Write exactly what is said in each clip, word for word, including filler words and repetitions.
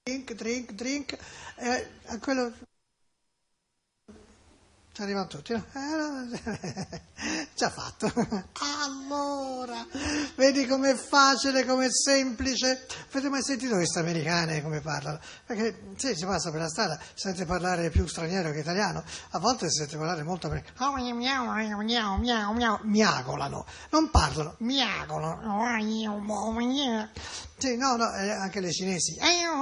drink, drink, drink, eh, a quello ci arrivano tutti, no? Eh, già fatto. Allora, vedi com'è facile, com'è semplice. Avete mai sentito queste americane come parlano? Perché sì, si passa per la strada, si sente parlare più straniero che italiano, a volte si sente parlare molto americano. Miagolano, non parlano, miagolano. Sì, no, no, eh, anche le cinesi.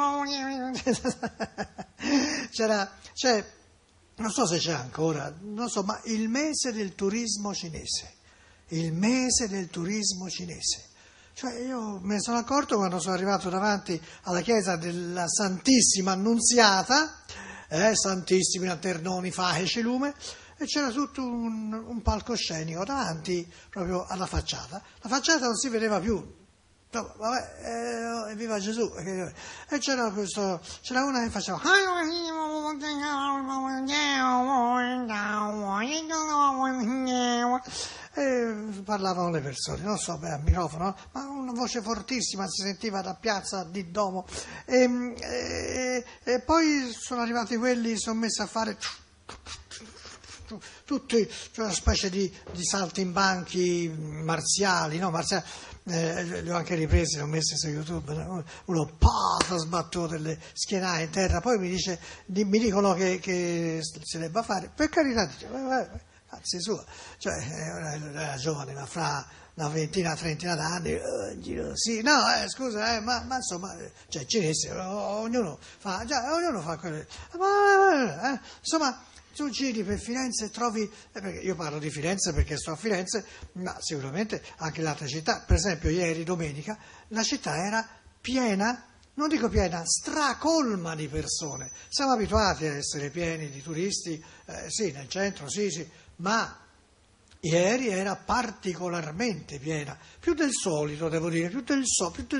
C'era, c'è, non so se c'è ancora, non so, ma il mese del turismo cinese, il mese del turismo cinese. Cioè io me ne sono accorto quando sono arrivato davanti alla chiesa della Santissima Annunziata, eh, Santissimi Lanternoni, Face, Lume, e c'era tutto un, un palcoscenico davanti proprio alla facciata. La facciata non si vedeva più. No, vabbè, eh, viva Gesù, e c'era questo, c'era una che faceva, e parlavano le persone, non so, beh, al microfono, ma una voce fortissima si sentiva da piazza di Domo, e, e, e poi sono arrivati quelli, si sono messi a fare tutti, cioè una specie di, di saltimbanchi marziali, no, marziali. Eh, li ho anche ripresi, li ho messi su YouTube, no? Uno pah, sbattuto delle schienate in terra, poi mi dice, di, mi dicono che, che si debba fare, per carità, dice, anzi sua, cioè era, era giovane, ma fra una ventina, trentina d'anni, eh, giro, sì, no, eh, scusa, eh, ma, ma insomma, cioè cinesi, ognuno fa, già, ognuno fa quello, ma, eh, insomma, tu giri per Firenze e trovi, eh, perché io parlo di Firenze perché sto a Firenze, ma sicuramente anche le altre città, per esempio ieri, domenica, la città era piena, non dico piena, stracolma di persone. Siamo abituati a essere pieni di turisti, eh, sì, nel centro, sì, sì, ma ieri era particolarmente piena, più del solito, devo dire, più del solito,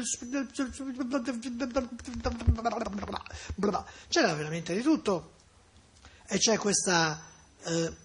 c'era veramente di tutto. E c'è questa, eh,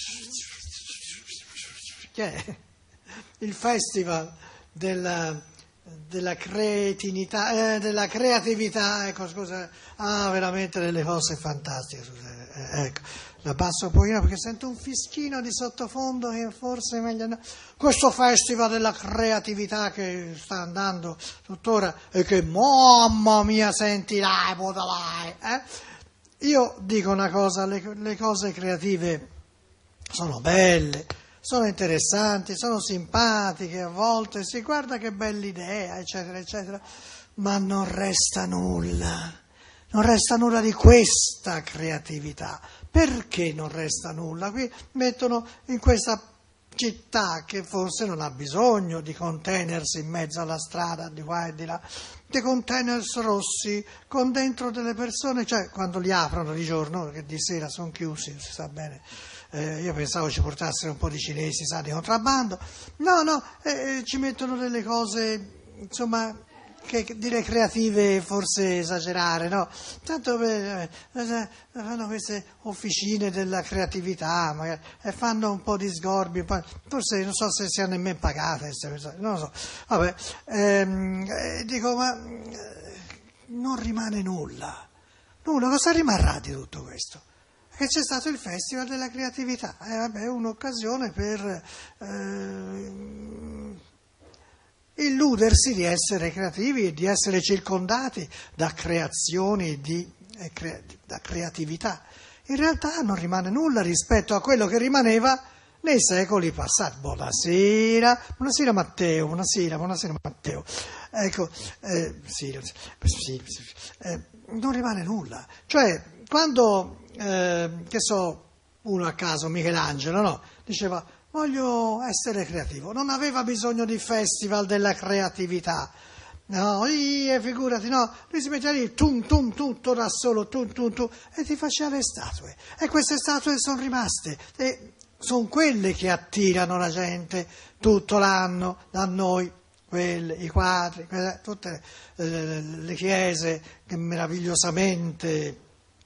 che è il festival della, della cretinità, eh, della creatività, ecco scusa, ah veramente delle cose fantastiche, scusa, eh, ecco, la basso un pochino perché sento un fischino di sottofondo che forse è meglio no. Questo festival della creatività che sta andando tuttora e che mamma mia senti dai, dai, eh? Io dico una cosa, le, le cose creative sono belle, sono interessanti, sono simpatiche, a volte si guarda che bella idea, eccetera, eccetera, ma non resta nulla, non resta nulla di questa creatività. Perché non resta nulla? Qui mettono in questa città che forse non ha bisogno di containers in mezzo alla strada, di qua e di là, dei containers rossi con dentro delle persone, cioè quando li aprono di giorno, che di sera sono chiusi, non si sa bene, eh, io pensavo ci portassero un po' di cinesi, sa, di contrabbando, no, no, eh, ci mettono delle cose, insomma, che dire creative forse esagerare, no? Tanto eh, eh, fanno queste officine della creatività, magari, e fanno un po' di sgorbi, poi, forse non so se siano nemmeno pagate queste persone, non lo so. Vabbè, ehm, eh, dico, ma eh, non rimane nulla, nulla, cosa rimarrà di tutto questo? Che c'è stato il Festival della Creatività, eh, vabbè, è un'occasione per eh, illudersi di essere creativi e di essere circondati da creazioni, di, eh, cre- da creatività. In realtà non rimane nulla rispetto a quello che rimaneva nei secoli passati. Buonasera, buonasera Matteo, buonasera, buonasera Matteo. Ecco, eh, sì, sì, sì, eh, non rimane nulla. Cioè, quando, eh, che so, uno a caso, Michelangelo, no? Diceva, voglio essere creativo, non aveva bisogno di festival della creatività, no, io, figurati, no, lui si metteva lì, tum, tum, tutto da solo, tum, tum, tum, e ti faceva le statue, e queste statue sono rimaste, e sono quelle che attirano la gente tutto l'anno da noi, quelle, i quadri, quelle, tutte le, le chiese che meravigliosamente,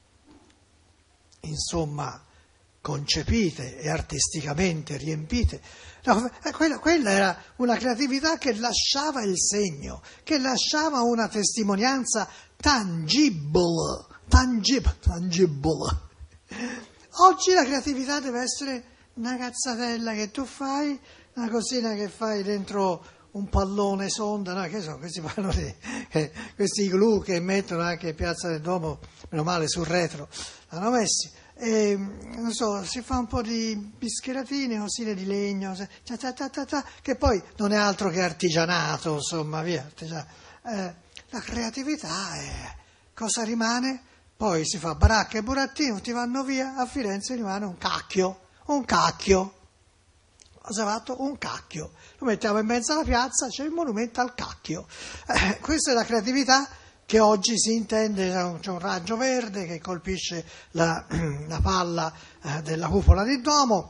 insomma, concepite e artisticamente riempite. No, quella, quella era una creatività che lasciava il segno, che lasciava una testimonianza tangible, tangib, tangible. Oggi la creatività deve essere una cazzatella che tu fai, una cosina che fai dentro un pallone sonda, no? Che sono questi palloni, eh, questi glue che mettono anche in Piazza del Duomo, meno male sul retro, l'hanno messi. E, non so, si fa un po' di bischeratine, cosine di legno, ta ta ta ta ta, che poi non è altro che artigianato, insomma, via. Artigianato. Eh, la creatività è cosa rimane? Poi si fa baracca e burattino, ti vanno via, a Firenze rimane un cacchio, un cacchio. Cosa ha fatto? Un cacchio. Lo mettiamo in mezzo alla piazza, c'è il monumento al cacchio. Eh, questa è la creatività che oggi si intende, c'è un raggio verde che colpisce la, la palla eh, della cupola di Duomo,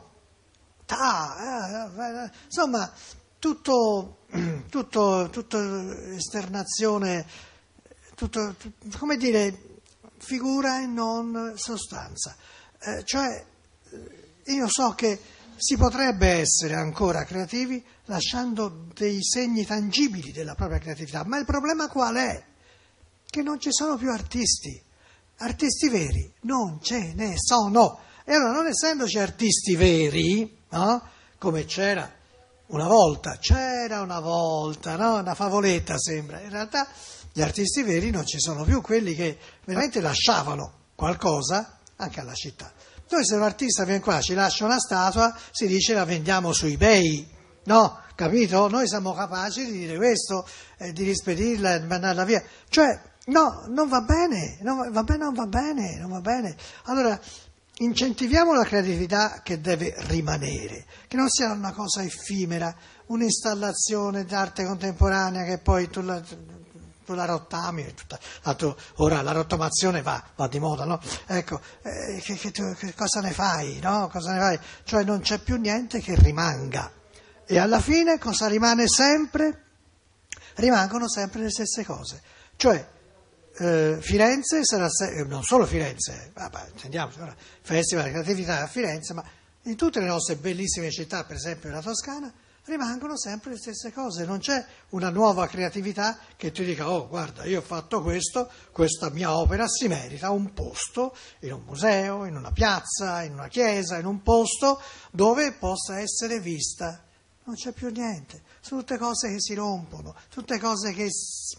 Ta, eh, eh, insomma tutto, tutto, tutto esternazione, tutto, come dire, figura e non sostanza. Eh, cioè io so che si potrebbe essere ancora creativi lasciando dei segni tangibili della propria creatività, ma il problema qual è? Che non ci sono più artisti, artisti veri non ce ne sono. E allora, non essendoci artisti veri, no? Come c'era una volta, c'era una volta, no? Una favoletta sembra, in realtà gli artisti veri non ci sono più, quelli che veramente lasciavano qualcosa anche alla città. Noi se un artista viene qua, ci lascia una statua, si dice la vendiamo su eBay, no? Capito? Noi siamo capaci di dire questo, eh, di rispedirla e mandarla via. Cioè, no, non va bene, non va bene, non va bene, non va bene. Allora, incentiviamo la creatività che deve rimanere, che non sia una cosa effimera, un'installazione d'arte contemporanea che poi tu la, tu la rottami, tutta, l'altro, ora la rottamazione va, va di moda, no? Ecco, eh, che, che, tu, che cosa ne fai, no? Cosa ne fai? Cioè non c'è più niente che rimanga. E alla fine cosa rimane sempre? Rimangono sempre le stesse cose. Cioè, eh, Firenze sarà, se- non solo Firenze, vabbè, intendiamoci, ora, Festival di Creatività a Firenze, ma in tutte le nostre bellissime città, per esempio la Toscana, rimangono sempre le stesse cose. Non c'è una nuova creatività che ti dica, oh guarda, io ho fatto questo, questa mia opera si merita un posto in un museo, in una piazza, in una chiesa, in un posto dove possa essere vista. Non c'è più niente, sono tutte cose che si rompono, tutte cose che...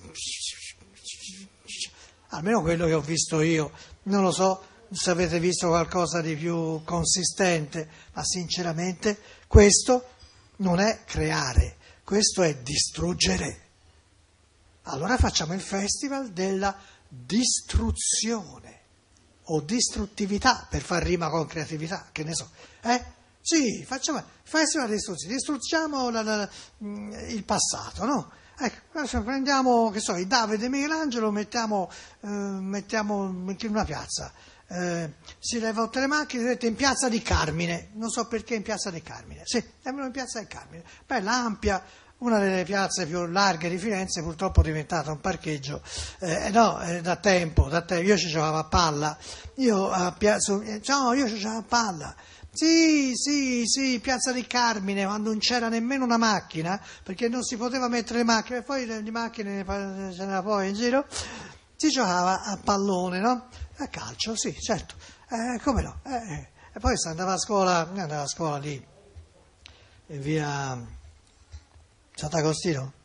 almeno quello che ho visto io, non lo so se avete visto qualcosa di più consistente, ma sinceramente questo non è creare, questo è distruggere. Allora facciamo il festival della distruzione o distruttività, per far rima con creatività, che ne so, eh? Sì, facciamo il festival della distruzione, distruggiamo la, la, il passato, no? Ecco, adesso prendiamo, che so, i Davide e Michelangelo, mettiamo, eh, mettiamo in una piazza, eh, si leva tutte le macchine, vedete, in piazza di Carmine, non so perché in piazza di Carmine, sì, andiamo in piazza di Carmine, bella, ampia, una delle piazze più larghe di Firenze, purtroppo è diventata un parcheggio, eh, no, eh, da tempo, da tempo, io ci giocavo a palla, io a piazza, no, io ci giocavo a palla, Sì, sì, sì, Piazza di Carmine, quando non c'era nemmeno una macchina, perché non si poteva mettere le macchine, poi le, le macchine ce n'era poi in giro, si giocava a pallone, no? A calcio, sì, certo, eh, come no? Eh, e poi si andava a scuola, andava a scuola lì, in via Sant'Agostino,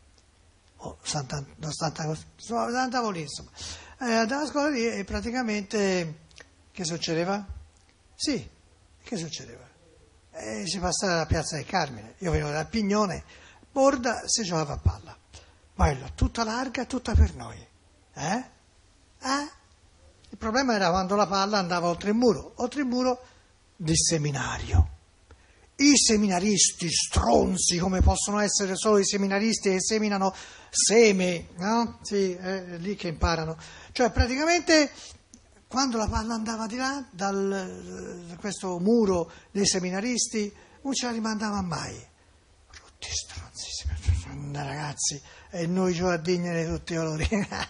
o Santa, no, Sant'Agostino, andavo lì, insomma, eh, andava a scuola lì e praticamente, che succedeva? Sì. Che succedeva? Eh, si passava alla Piazza del Carmine, io venivo dal Pignone, Borda, si giocava a palla. Bello, tutta larga, tutta per noi. Eh? Eh? Il problema era quando la palla andava oltre il muro, oltre il muro del seminario. I seminaristi stronzi, come possono essere solo i seminaristi che seminano seme, no? Sì, è lì che imparano. Cioè praticamente... Quando la palla andava di là, da questo muro dei seminaristi, non ce la rimandava mai. Tutti stronzi, ragazzi, e noi giovandignere tutti i colori.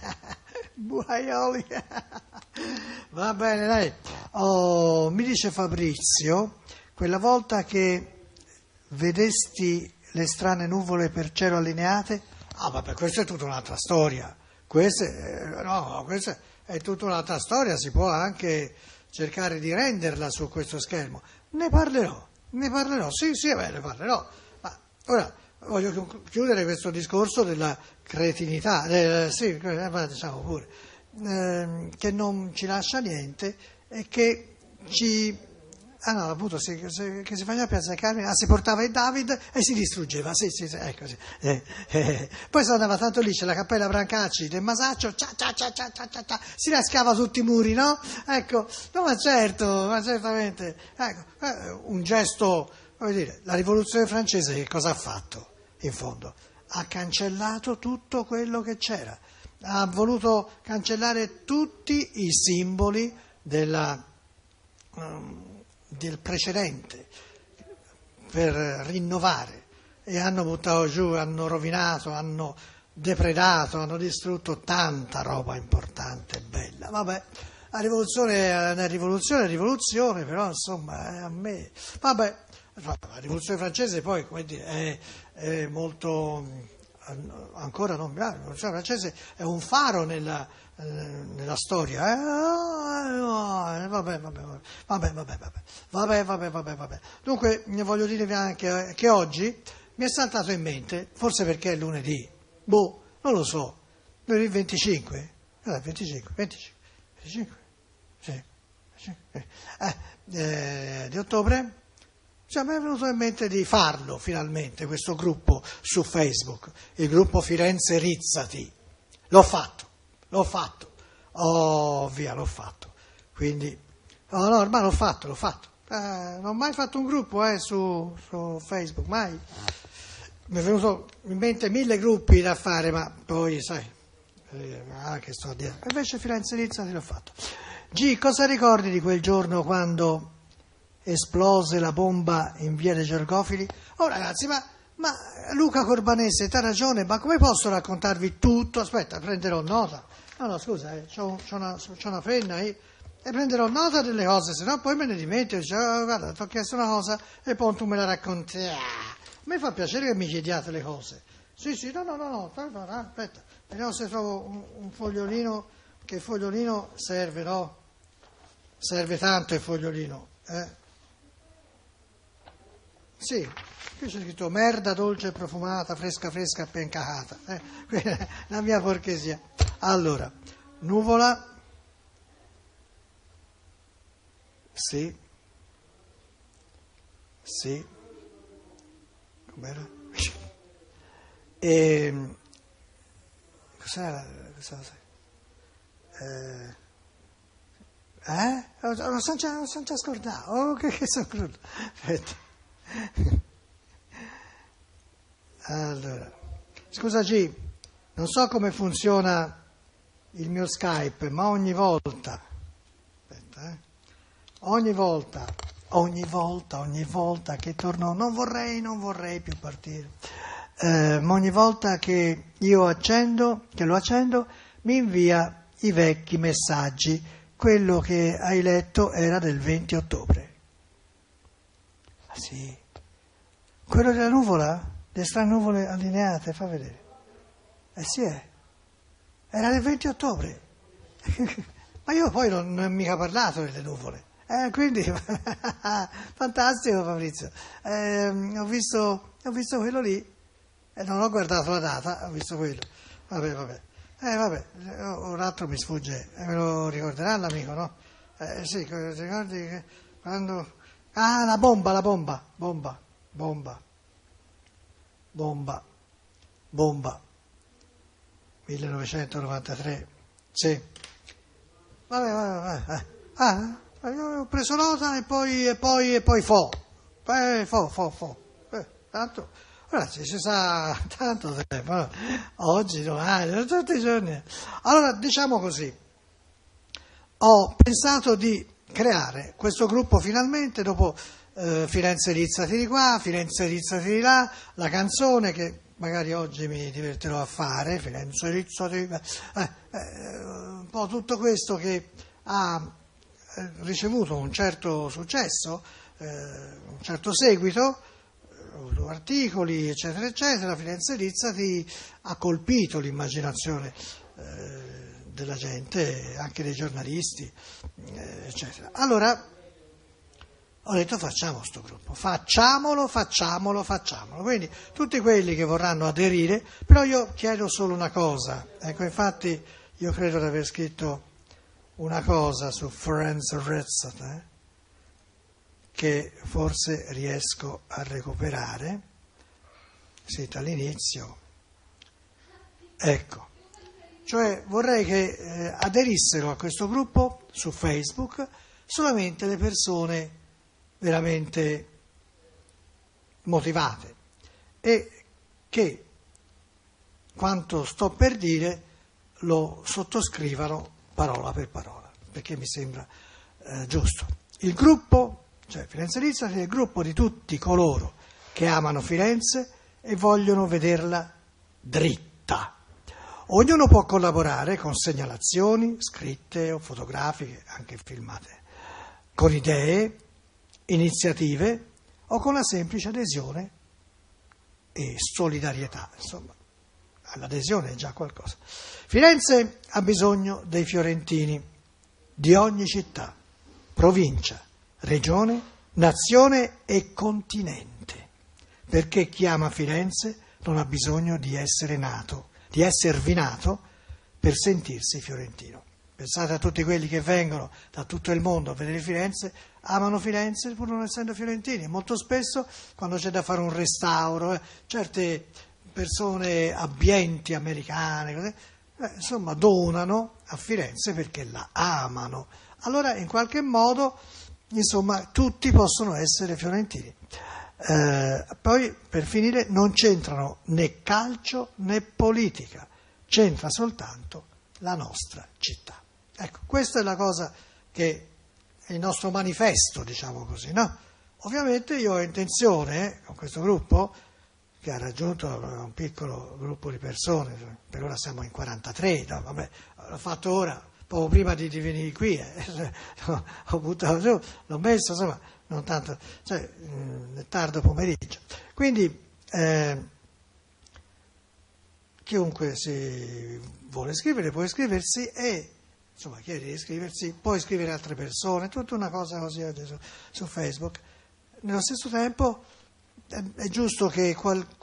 Buaioli. Va bene, dai. Oh, mi dice Fabrizio, quella volta che vedesti le strane nuvole per cielo allineate, ah vabbè, questa è tutta un'altra storia. questa, eh, no, questa è tutta un'altra storia, si può anche cercare di renderla su questo schermo. Ne parlerò, ne parlerò, sì, sì, beh, ne parlerò. Ma ora voglio chiudere questo discorso della cretinità, eh, sì, diciamo pure, eh, che non ci lascia niente e che ci... Ah no, appunto, sì, che si faceva Piazza Carmine, ah, si portava il David e si distruggeva, sì, sì, sì, ecco, sì. Eh, eh. Poi si andava tanto lì, c'è la cappella Brancacci del Masaccio, cia, cia, cia, cia, cia, cia, cia, si raschiava tutti i muri, no? Ecco, no, ma certo, ma certamente, ecco, eh, un gesto, come dire, la rivoluzione francese che cosa ha fatto, in fondo? Ha cancellato tutto quello che c'era, ha voluto cancellare tutti i simboli della... Um, del precedente per rinnovare, e hanno buttato giù, hanno rovinato, hanno depredato, hanno distrutto tanta roba importante e bella. Vabbè, la rivoluzione è una rivoluzione, è rivoluzione, però insomma, eh, a me... Vabbè, la rivoluzione francese poi, come dire, è, è molto... ancora non... La rivoluzione francese è un faro nella... nella storia, eh? vabbè, vabbè, vabbè, vabbè, vabbè, vabbè, vabbè, vabbè, vabbè. Dunque voglio dirvi anche che oggi mi è saltato in mente, forse perché è lunedì, boh, non lo so, lunedì venticinque, eh, venticinque, venticinque, venticinque, sì, venticinque, eh, eh, di ottobre, cioè mi è venuto in mente di farlo finalmente, questo gruppo su Facebook, il gruppo Firenze Rizzati, l'ho fatto. L'ho fatto, oh via, l'ho fatto, quindi, oh, no, ormai l'ho fatto, l'ho fatto, eh, non ho mai fatto un gruppo eh, su, su Facebook, mai, mi è venuto in mente mille gruppi da fare, ma poi, sai, eh, ah, che sto a dire, invece Firenze Rizzati l'ho fatto. G, cosa ricordi di quel giorno quando esplose la bomba in via dei Gergofili? Oh ragazzi, ma... Ma Luca Corbanese, t'ha ragione, ma come posso raccontarvi tutto? Aspetta, prenderò nota. No, no, scusa, eh, c'ho, c'ho, una, c'ho una penna e prenderò nota delle cose, se no poi me ne dimentico. Dice, oh, guarda, ti ho chiesto una cosa e poi tu me la racconti. Ah, a me fa piacere che mi chiediate le cose. Sì, sì, no, no, no, no, aspetta, vediamo se trovo un, un fogliolino, che il fogliolino serve, no? Serve tanto il fogliolino, eh? Sì. Qui c'è scritto merda dolce e profumata, fresca fresca appena cacata, eh? La mia porchesia. Allora, nuvola, sì, sì, com'era? E, cos'era? Cos'era? Eh? Eh? Lo sono già, lo sono già scordato, oh che, che sono crudo. Aspetta. Allora, scusa G, non so come funziona il mio Skype, ma ogni volta, aspetta, eh, ogni volta, ogni volta, ogni volta che torno, non vorrei, non vorrei più partire, eh, ma ogni volta che io accendo, che lo accendo, mi invia i vecchi messaggi. Quello che hai letto era del venti ottobre. Ah sì? Quello della nuvola? Le strane nuvole allineate, fa vedere. Eh sì, è. Era del venti ottobre. Ma io poi non, non ho mica parlato delle nuvole. Eh, quindi, fantastico Fabrizio. Eh, ho visto, ho visto quello lì e non ho guardato la data, ho visto quello. Vabbè, vabbè. Eh, vabbè, un altro mi sfugge, me lo ricorderà l'amico, no? Eh, sì, ti ricordi che quando... Ah, la bomba, la bomba, bomba, bomba. Bomba, bomba, millenovecentonovantatré, sì. Vabbè, vabbè, vabbè. Ah, io ho preso nota e poi, e poi, e poi fo. Eh, fo, fo, fo. Eh, tanto, ora ci si sa tanto tempo, oggi, domani, tutti i giorni. Allora, diciamo così, ho pensato di creare questo gruppo finalmente dopo... Uh, Firenze Rizzati di qua, Firenze Rizzati di là, la canzone che magari oggi mi divertirò a fare, Firenze Rizzati di qua, eh, eh, un po' tutto questo che ha eh, ricevuto un certo successo, eh, un certo seguito, eh, articoli eccetera eccetera, Firenze Rizzati ha colpito l'immaginazione eh, della gente, anche dei giornalisti, eh, eccetera. Allora ho detto facciamo sto gruppo, facciamolo, facciamolo, facciamolo. Quindi tutti quelli che vorranno aderire, però io chiedo solo una cosa, ecco, infatti io credo di aver scritto una cosa su Ferenc Rezat, eh, che forse riesco a recuperare, siete all'inizio, ecco, cioè vorrei che eh, aderissero a questo gruppo su Facebook solamente le persone veramente motivate e che quanto sto per dire lo sottoscrivano parola per parola, perché mi sembra eh, giusto. Il gruppo, cioè Firenze Rizzati, è il gruppo di tutti coloro che amano Firenze e vogliono vederla dritta. Ognuno può collaborare con segnalazioni scritte o fotografiche, anche filmate, con idee, iniziative o con la semplice adesione e solidarietà, insomma, l'adesione è già qualcosa. Firenze ha bisogno dei fiorentini di ogni città, provincia, regione, nazione e continente, perché chi ama Firenze non ha bisogno di essere nato, di esservi nato per sentirsi fiorentino. Pensate a tutti quelli che vengono da tutto il mondo a vedere Firenze, amano Firenze pur non essendo fiorentini. Molto spesso, quando c'è da fare un restauro, eh, certe persone abbienti americane, così, eh, insomma, donano a Firenze perché la amano. Allora, in qualche modo, insomma, tutti possono essere fiorentini. Eh, poi, per finire, non c'entrano né calcio né politica, c'entra soltanto la nostra città. Ecco, questa è la cosa che è il nostro manifesto, diciamo così, no? Ovviamente io ho intenzione, con questo gruppo, che ha raggiunto un piccolo gruppo di persone, per ora siamo in quarantatré, no? Vabbè, l'ho fatto ora, poco prima di, di venire qui, eh, ho buttato giù, l'ho messo, insomma, non tanto, cioè, nel tardo pomeriggio. Quindi, eh, chiunque si vuole iscrivere può iscriversi e, insomma, chiede di iscriversi, può iscrivere altre persone, tutta una cosa così oggi su, su Facebook. Nello stesso tempo è, è giusto che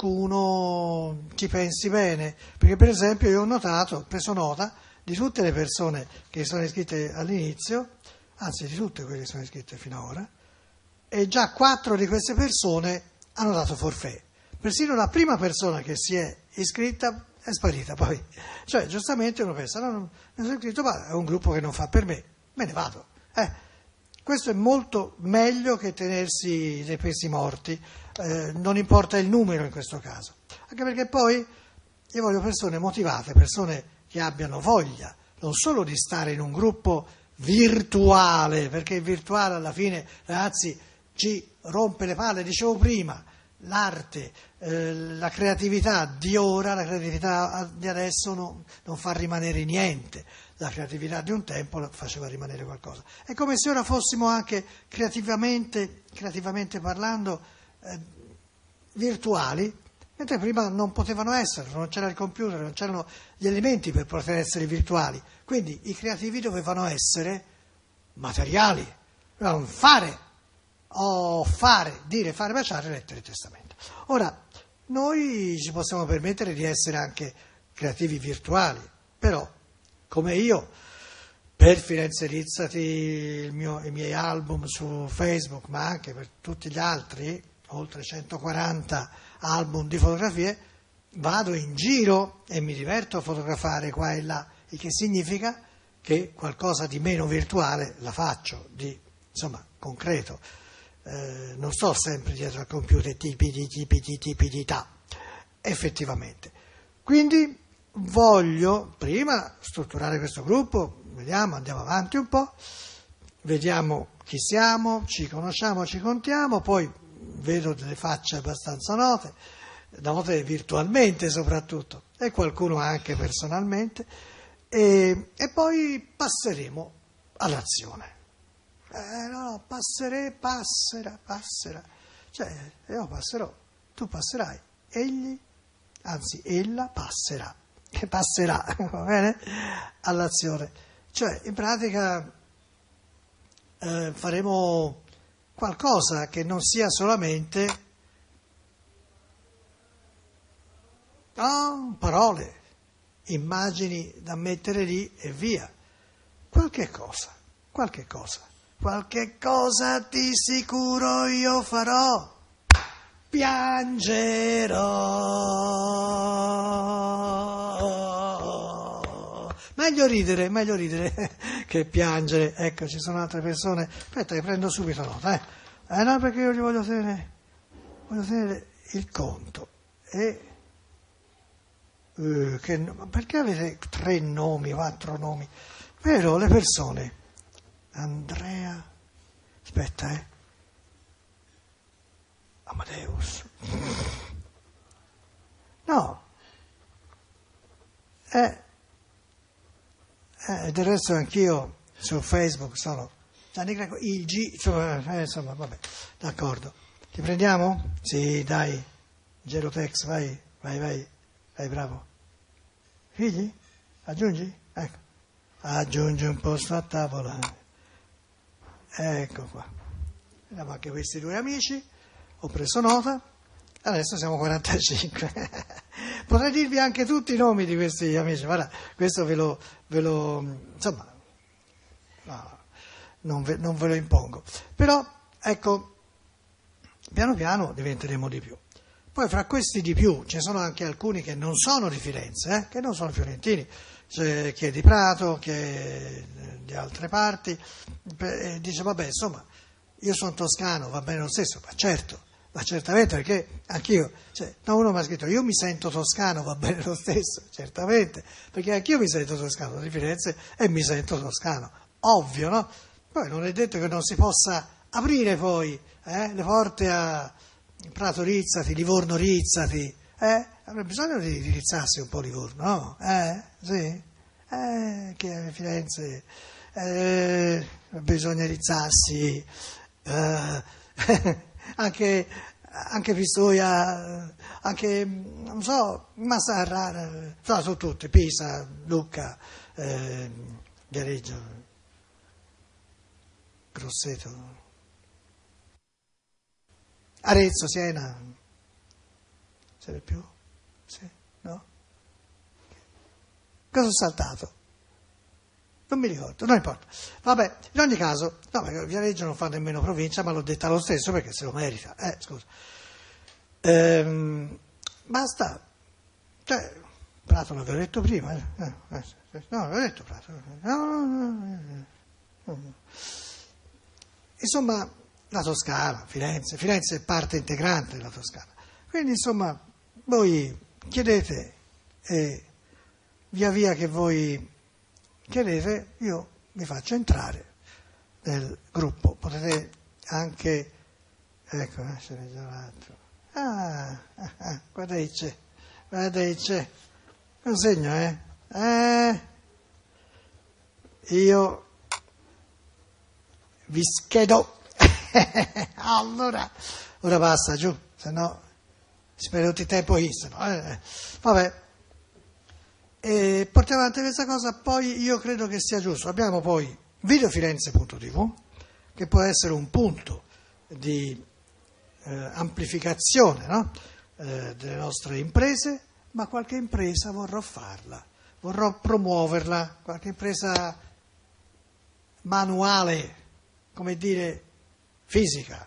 qualcuno ci pensi bene, perché per esempio io ho notato, ho preso nota di tutte le persone che sono iscritte all'inizio, anzi di tutte quelle che sono iscritte fino ad ora, e già quattro di queste persone hanno dato forfait. Persino la prima persona che si è iscritta è sparita poi. Cioè, giustamente uno pensa, no, non mi sono iscritto, ma è un gruppo che non fa per me, me ne vado. Eh, questo è molto meglio che tenersi dei pesi morti, eh, non importa il numero in questo caso. Anche perché poi io voglio persone motivate, persone che abbiano voglia, non solo di stare in un gruppo virtuale, perché il virtuale alla fine, ragazzi, ci rompe le palle, dicevo prima, l'arte, eh, la creatività di ora, la creatività di adesso no, non fa rimanere niente, la creatività di un tempo faceva rimanere qualcosa. È come se ora fossimo anche creativamente, creativamente parlando, eh, virtuali, mentre prima non potevano essere, non c'era il computer, non c'erano gli elementi per poter essere virtuali. Quindi i creativi dovevano essere materiali, dovevano fare, o fare, dire, fare, baciare, lettere e testamento. Ora, noi ci possiamo permettere di essere anche creativi virtuali, però, come io, per Firenze Rizzati, il mio, i miei album su Facebook, ma anche per tutti gli altri, oltre centoquaranta album di fotografie, vado in giro e mi diverto a fotografare qua e là, il che significa che qualcosa di meno virtuale la faccio, di, insomma, concreto. Eh, non sto sempre dietro al computer, tipi di tipi di tipi di ta, effettivamente. Quindi voglio prima strutturare questo gruppo, vediamo, andiamo avanti un po', vediamo chi siamo, ci conosciamo, ci contiamo, poi vedo delle facce abbastanza note, note virtualmente soprattutto, e qualcuno anche personalmente, e, e poi passeremo all'azione. Eh, no, passerei, passerà, passerà, cioè io passerò, tu passerai, egli, anzi ella passerà, che passerà, va bene, all'azione. Cioè, in pratica eh, faremo qualcosa che non sia solamente oh, parole, immagini da mettere lì e via. Qualche cosa, qualche cosa, qualche cosa di sicuro io farò. Piangerò. Meglio ridere, meglio ridere che piangere. Ecco, ci sono altre persone. Aspetta, che prendo subito nota, eh. Eh no, perché io gli voglio tenere, voglio tenere il conto. E eh, che, perché avete tre nomi, quattro nomi? Vero, le persone. Andrea, aspetta, eh. Amadeus. No. Eh, eh, del resto anch'io su Facebook sono Gianni Greco, il G, insomma, eh, insomma, vabbè, d'accordo. Ti prendiamo? Sì, dai. Gerotex, vai, vai, vai, vai, bravo. Figli? Aggiungi? Ecco. Aggiungi un posto a tavola. Ecco qua. Vediamo anche questi due amici. Ho preso nota, adesso siamo quarantacinque. Potrei dirvi anche tutti i nomi di questi amici, guarda, questo ve lo, ve lo insomma, no, non, ve, non ve lo impongo. Però, ecco, piano piano diventeremo di più. Poi fra questi di più ci sono anche alcuni che non sono di Firenze, eh, che non sono fiorentini, c'è chi è di Prato, chi è di altre parti, e dice vabbè, insomma, io sono toscano, va bene lo stesso, ma certo. Ma certamente, perché anch'io, cioè, no, uno mi ha scritto, io mi sento toscano, va bene lo stesso, certamente, perché anch'io mi sento toscano di Firenze e mi sento toscano, ovvio, no? Poi non è detto che non si possa aprire poi eh, le porte a Prato Rizzati, Livorno Rizzati, eh? Avrebbe bisogno di, di rizzarsi un po' Livorno, no? Eh? Sì? Eh, che a Firenze eh, bisogna rizzarsi, eh, anche, anche Pistoia, anche, non so, Massarra, so, sono tutte, Pisa, Lucca, eh, Viareggio, Grosseto, Arezzo, Siena, c'è di più? Sì, no? Cosa ho saltato? Non mi ricordo, non importa. Vabbè, in ogni caso, no, perché Viareggio non fa nemmeno provincia, ma l'ho detta lo stesso perché se lo merita. Eh, scusa. Ehm, basta. Cioè, Prato l'avevo detto prima. Eh, eh, eh, no, l'avevo detto Prato. No, no, no, no. Insomma, la Toscana, Firenze. Firenze è parte integrante della Toscana. Quindi, insomma, voi chiedete e via via che voi chiedete, io vi faccio entrare nel gruppo. Potete anche, ecco, ce n'è già un altro. Ah, ah, ah, guarda che c'è, guarda che c'è. Un segno, eh? Eh, io vi schiedo. Allora, ora passa giù, se no spero tutti il tempo chi, se no, eh. Vabbè. E portiamo avanti questa cosa, poi io credo che sia giusto. Abbiamo poi videofirenze punto tivù, che può essere un punto di eh, amplificazione, no? eh, delle nostre imprese, ma qualche impresa vorrò farla, vorrò promuoverla, qualche impresa manuale, come dire, fisica.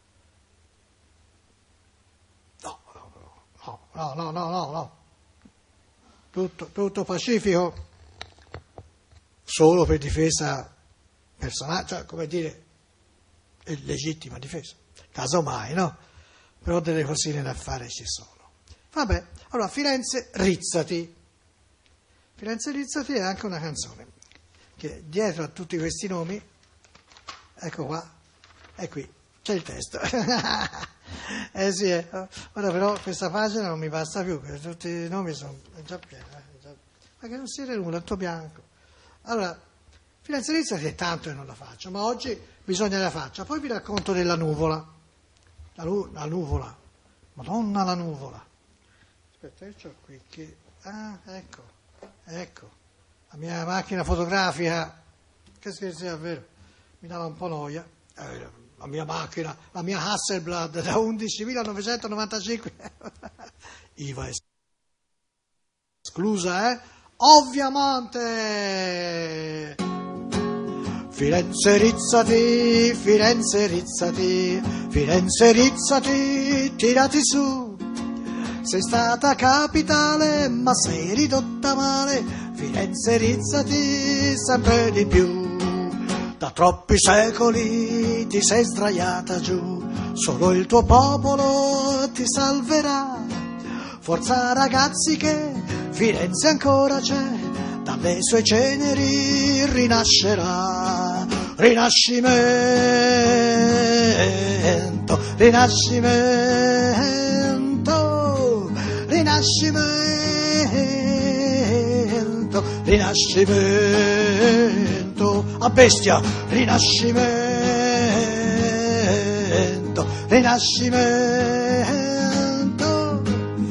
No, no, no, no, no, no, no. Tutto, tutto pacifico, solo per difesa personale, cioè come dire, è legittima difesa, casomai, no? Però delle cosine da fare ci sono. Vabbè, allora Firenze Rizzati. Firenze Rizzati è anche una canzone, che dietro a tutti questi nomi, ecco qua, è qui, c'è il testo. Eh sì, eh. Ora però questa pagina non mi basta più, perché tutti i nomi sono già pieni, eh, già... ma che non si vede nulla, tutto bianco. Allora, Firenze Rizzati è tanto che non la faccio, ma oggi bisogna che la faccia. Poi vi racconto della nuvola. La, nu- la nuvola, Madonna la nuvola. Aspetta, io c'ho qui che Ah, ecco, ecco, la mia macchina fotografica, che scherzi è vero, mi dava un po' noia. Eh, la mia macchina, la mia Hasselblad da undicimilanovecentonnovantacinque, I V A esclusa, eh? Ovviamente! Firenze rizzati, Firenze rizzati, Firenze rizzati, tirati su. Sei stata capitale, ma sei ridotta male, Firenze rizzati sempre di più. Da troppi secoli ti sei sdraiata giù, solo il tuo popolo ti salverà. Forza ragazzi che Firenze ancora c'è, dalle sue ceneri rinascerà. Rinascimento, rinascimento, rinascimento, rinascimento, a bestia, rinascimento, rinascimento,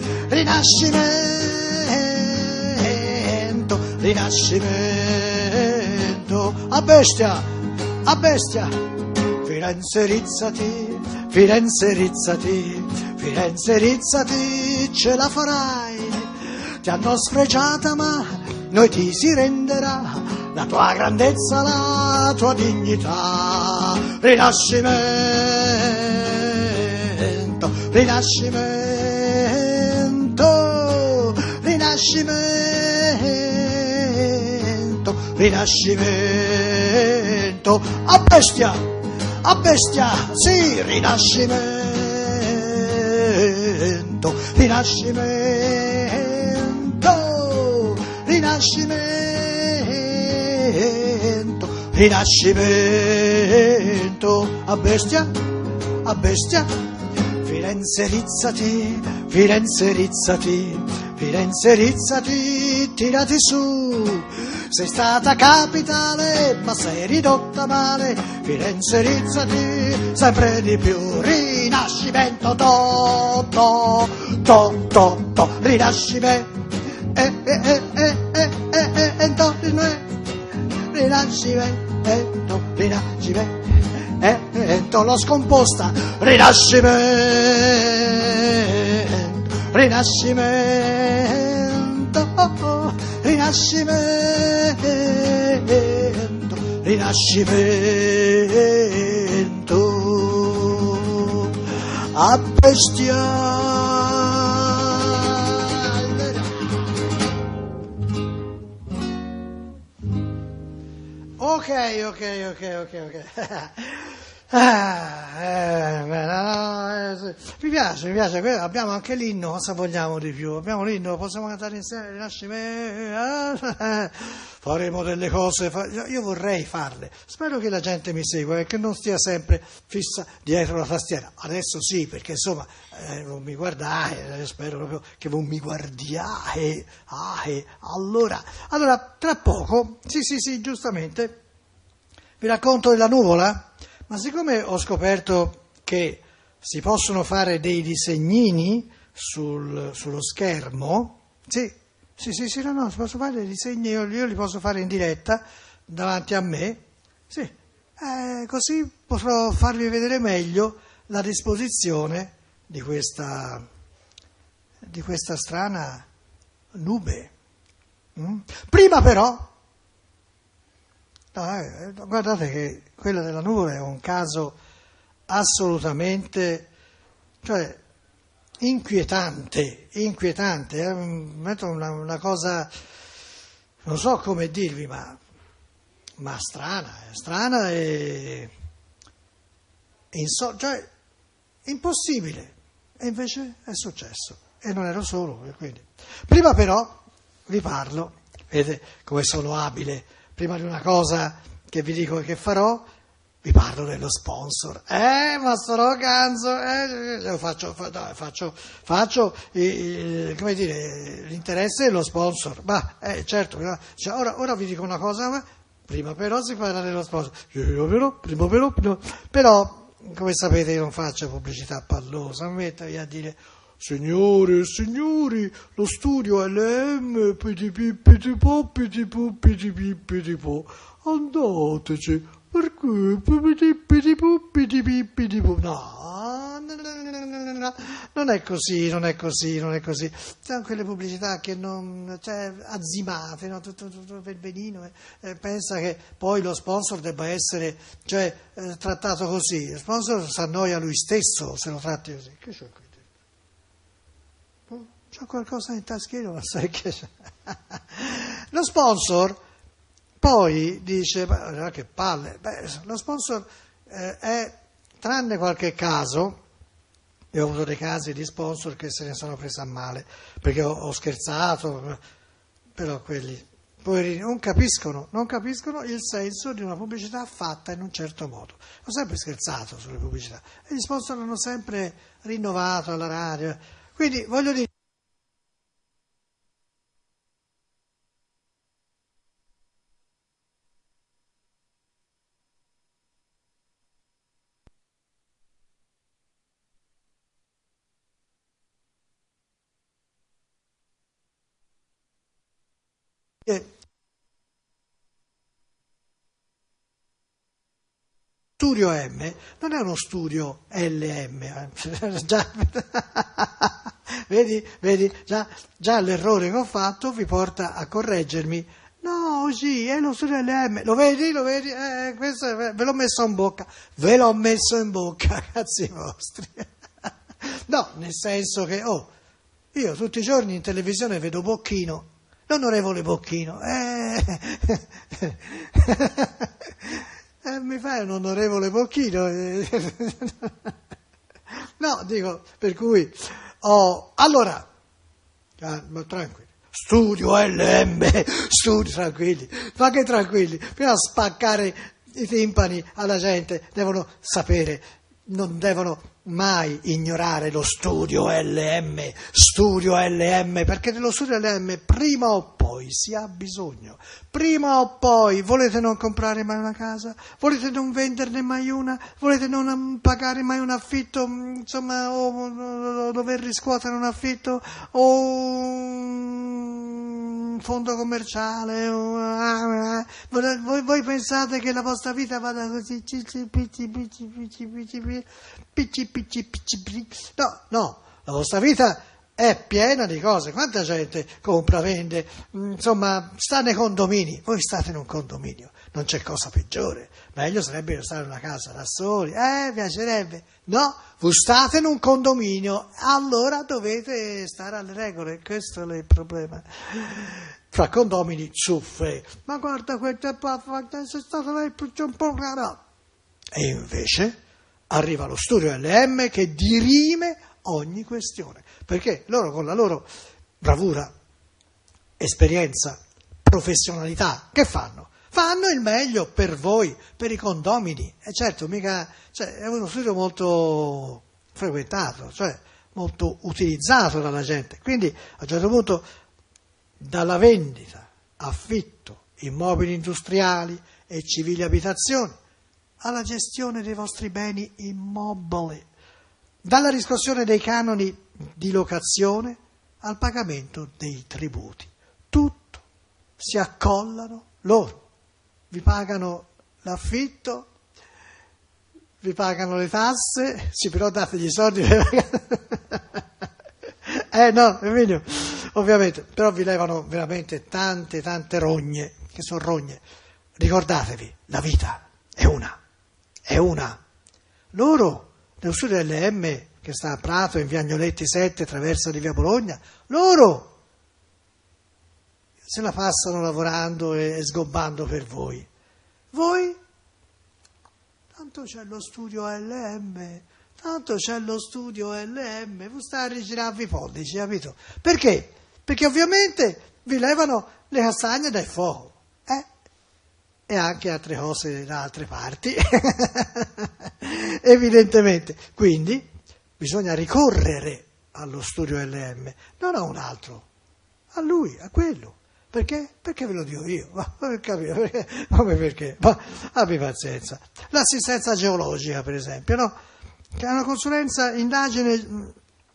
rinascimento, rinascimento, a bestia, a bestia. Firenze rizzati, Firenze rizzati, Firenze rizzati, ce la farai. Ti hanno sfregiata ma noi ti si renderà la tua grandezza, la tua dignità. Rinascimento, rinascimento, rinascimento, rinascimento, a bestia, a bestia, sì, rinascimento, rinascimento, rinascimento, rinascimento, a bestia, a bestia. Firenze rizzati, Firenze rizzati, Firenze rizzati, tirati su. Sei stata capitale, ma sei ridotta male, Firenze rizzati, sempre di più. Rinascimento, to, to, to, to, to, rinascimento, eh, eh, eh, eh, eh, eh, eh, eh, to, rinascimento, rinascimento, eh, eh, to, l'ho scomposta. Rinascimento, rinascimento, rinascimento, rinascimento, a bestia. Ok, ok, ok, ok, ok. Ah, eh, beh, no, no, eh, mi piace, mi piace, abbiamo anche l'inno, cosa vogliamo di più? Abbiamo l'inno, possiamo cantare insieme, Rinascimento, eh, faremo delle cose, fa... io vorrei farle, spero che la gente mi segua e che non stia sempre fissa dietro la tastiera, adesso sì, perché insomma, eh, non mi guardate, spero proprio che non mi guardiate, ah, eh, allora, allora, tra poco, sì, sì, sì, giustamente, vi racconto della nuvola. Ma siccome ho scoperto che si possono fare dei disegnini sul, sullo schermo, sì, sì, sì, sì, no, no, si possono fare dei disegni, io, io li posso fare in diretta davanti a me, sì, eh, così potrò farvi vedere meglio la disposizione di questa, di questa strana nube. Mm? Prima però, no, eh, guardate che quella della nuvola è un caso assolutamente, cioè, inquietante, inquietante, è una, una cosa, non so come dirvi, ma, ma strana, strana e, e inso, cioè, impossibile, e invece è successo, e non ero solo, e quindi. Prima però vi parlo, vedete come sono abile, prima di una cosa che vi dico che farò, vi parlo dello sponsor. Eh, ma sono ganzo, eh, faccio, faccio, faccio eh, come dire, l'interesse dello sponsor. Ma, eh, certo, cioè, ora, ora vi dico una cosa, ma prima però si parla dello sponsor. Prima però, prima però, prima. Però, come sapete, io non faccio pubblicità pallosa, non mettevi a dire signore e signori, lo studio L M, pitipipitipo, pitipipitipitipitipò, andateci, perché pitipipitipo, pitipipitipo. No, no, no, no, no, no, non è così, non è così, non è così. Sono quelle pubblicità che non, cioè, azzimate, no? tutto, tutto per benino, eh. Eh, pensa che poi lo sponsor debba essere, cioè, eh, trattato così. Lo sponsor si annoia lui stesso se lo tratti così. Che c'è qui? C'ho qualcosa in taschino, ma sai che c'è? Lo sponsor poi dice, ma che palle, beh, lo sponsor eh, è, tranne qualche caso, io ho avuto dei casi di sponsor che se ne sono presi a male, perché ho, ho scherzato, però quelli, poverini, non capiscono, non capiscono il senso di una pubblicità fatta in un certo modo. Ho sempre scherzato sulle pubblicità e gli sponsor hanno sempre rinnovato alla radio, quindi voglio dire, studio M non è uno studio L M, già, vedi, vedi già, già l'errore che ho fatto vi porta a correggermi. No, sì, è lo studio L M, lo vedi, lo vedi, eh, questo ve l'ho messo in bocca, ve l'ho messo in bocca, cazzi vostri. No, nel senso che, oh, io tutti i giorni in televisione vedo Bocchino, l'onorevole Bocchino, eh, eh, mi fai un onorevole Bocchino? No, dico, per cui, oh, allora, ah, ma tranquilli, studio L M, studio, tranquilli, ma che tranquilli, prima spaccare i timpani alla gente, devono sapere, non devono mai ignorare lo studio L M, studio L M, perché dello studio L M prima o poi si ha bisogno, prima o poi volete non comprare mai una casa, volete non venderne mai una, volete non pagare mai un affitto, insomma, o, o, o dover riscuotere un affitto, o un fondo commerciale, o, ah, voi, voi pensate che la vostra vita vada così, picci, picci, picci, picci, picci, picci, picci, picci. No, no, la vostra vita è piena di cose. Quanta gente compra, vende, insomma, sta nei condomini. Voi state in un condominio, non c'è cosa peggiore. Meglio sarebbe stare in una casa da soli. Eh, piacerebbe. No, voi state in un condominio, allora dovete stare alle regole. Questo è il problema. Fra condomini zuffe. Ma guarda, questo è stato lei un po' no. E invece arriva lo studio L M che dirime ogni questione, perché loro con la loro bravura, esperienza, professionalità, che fanno? Fanno il meglio per voi, per i condomini. E certo, mica, cioè, è uno studio molto frequentato, cioè molto utilizzato dalla gente. Quindi a un certo punto, dalla vendita, affitto, immobili industriali e civili abitazioni, alla gestione dei vostri beni immobili, dalla riscossione dei canoni di locazione al pagamento dei tributi. Tutto si accollano loro. Vi pagano l'affitto, vi pagano le tasse, sì, però dategli i soldi per pagare. Eh no, Emilio, ovviamente, però vi levano veramente tante, tante rogne, che sono rogne. Ricordatevi, la vita è una. È una. Loro, nello studio L M che sta a Prato, in via Agnoletti sette, traversa di via Bologna, loro se la passano lavorando e sgobbando per voi. Voi? Tanto c'è lo studio L M, tanto c'è lo studio L M, voi state a rigirarvi i pollici, capito? Perché? Perché ovviamente vi levano le castagne dal fuoco. E anche altre cose da altre parti, evidentemente. Quindi bisogna ricorrere allo studio L M, non a un altro, a lui, a quello. Perché? Perché ve lo dico io, ma per capire, perché? Come perché? Ma abbi pazienza. L'assistenza geologica, per esempio, no? Che è una consulenza, indagine,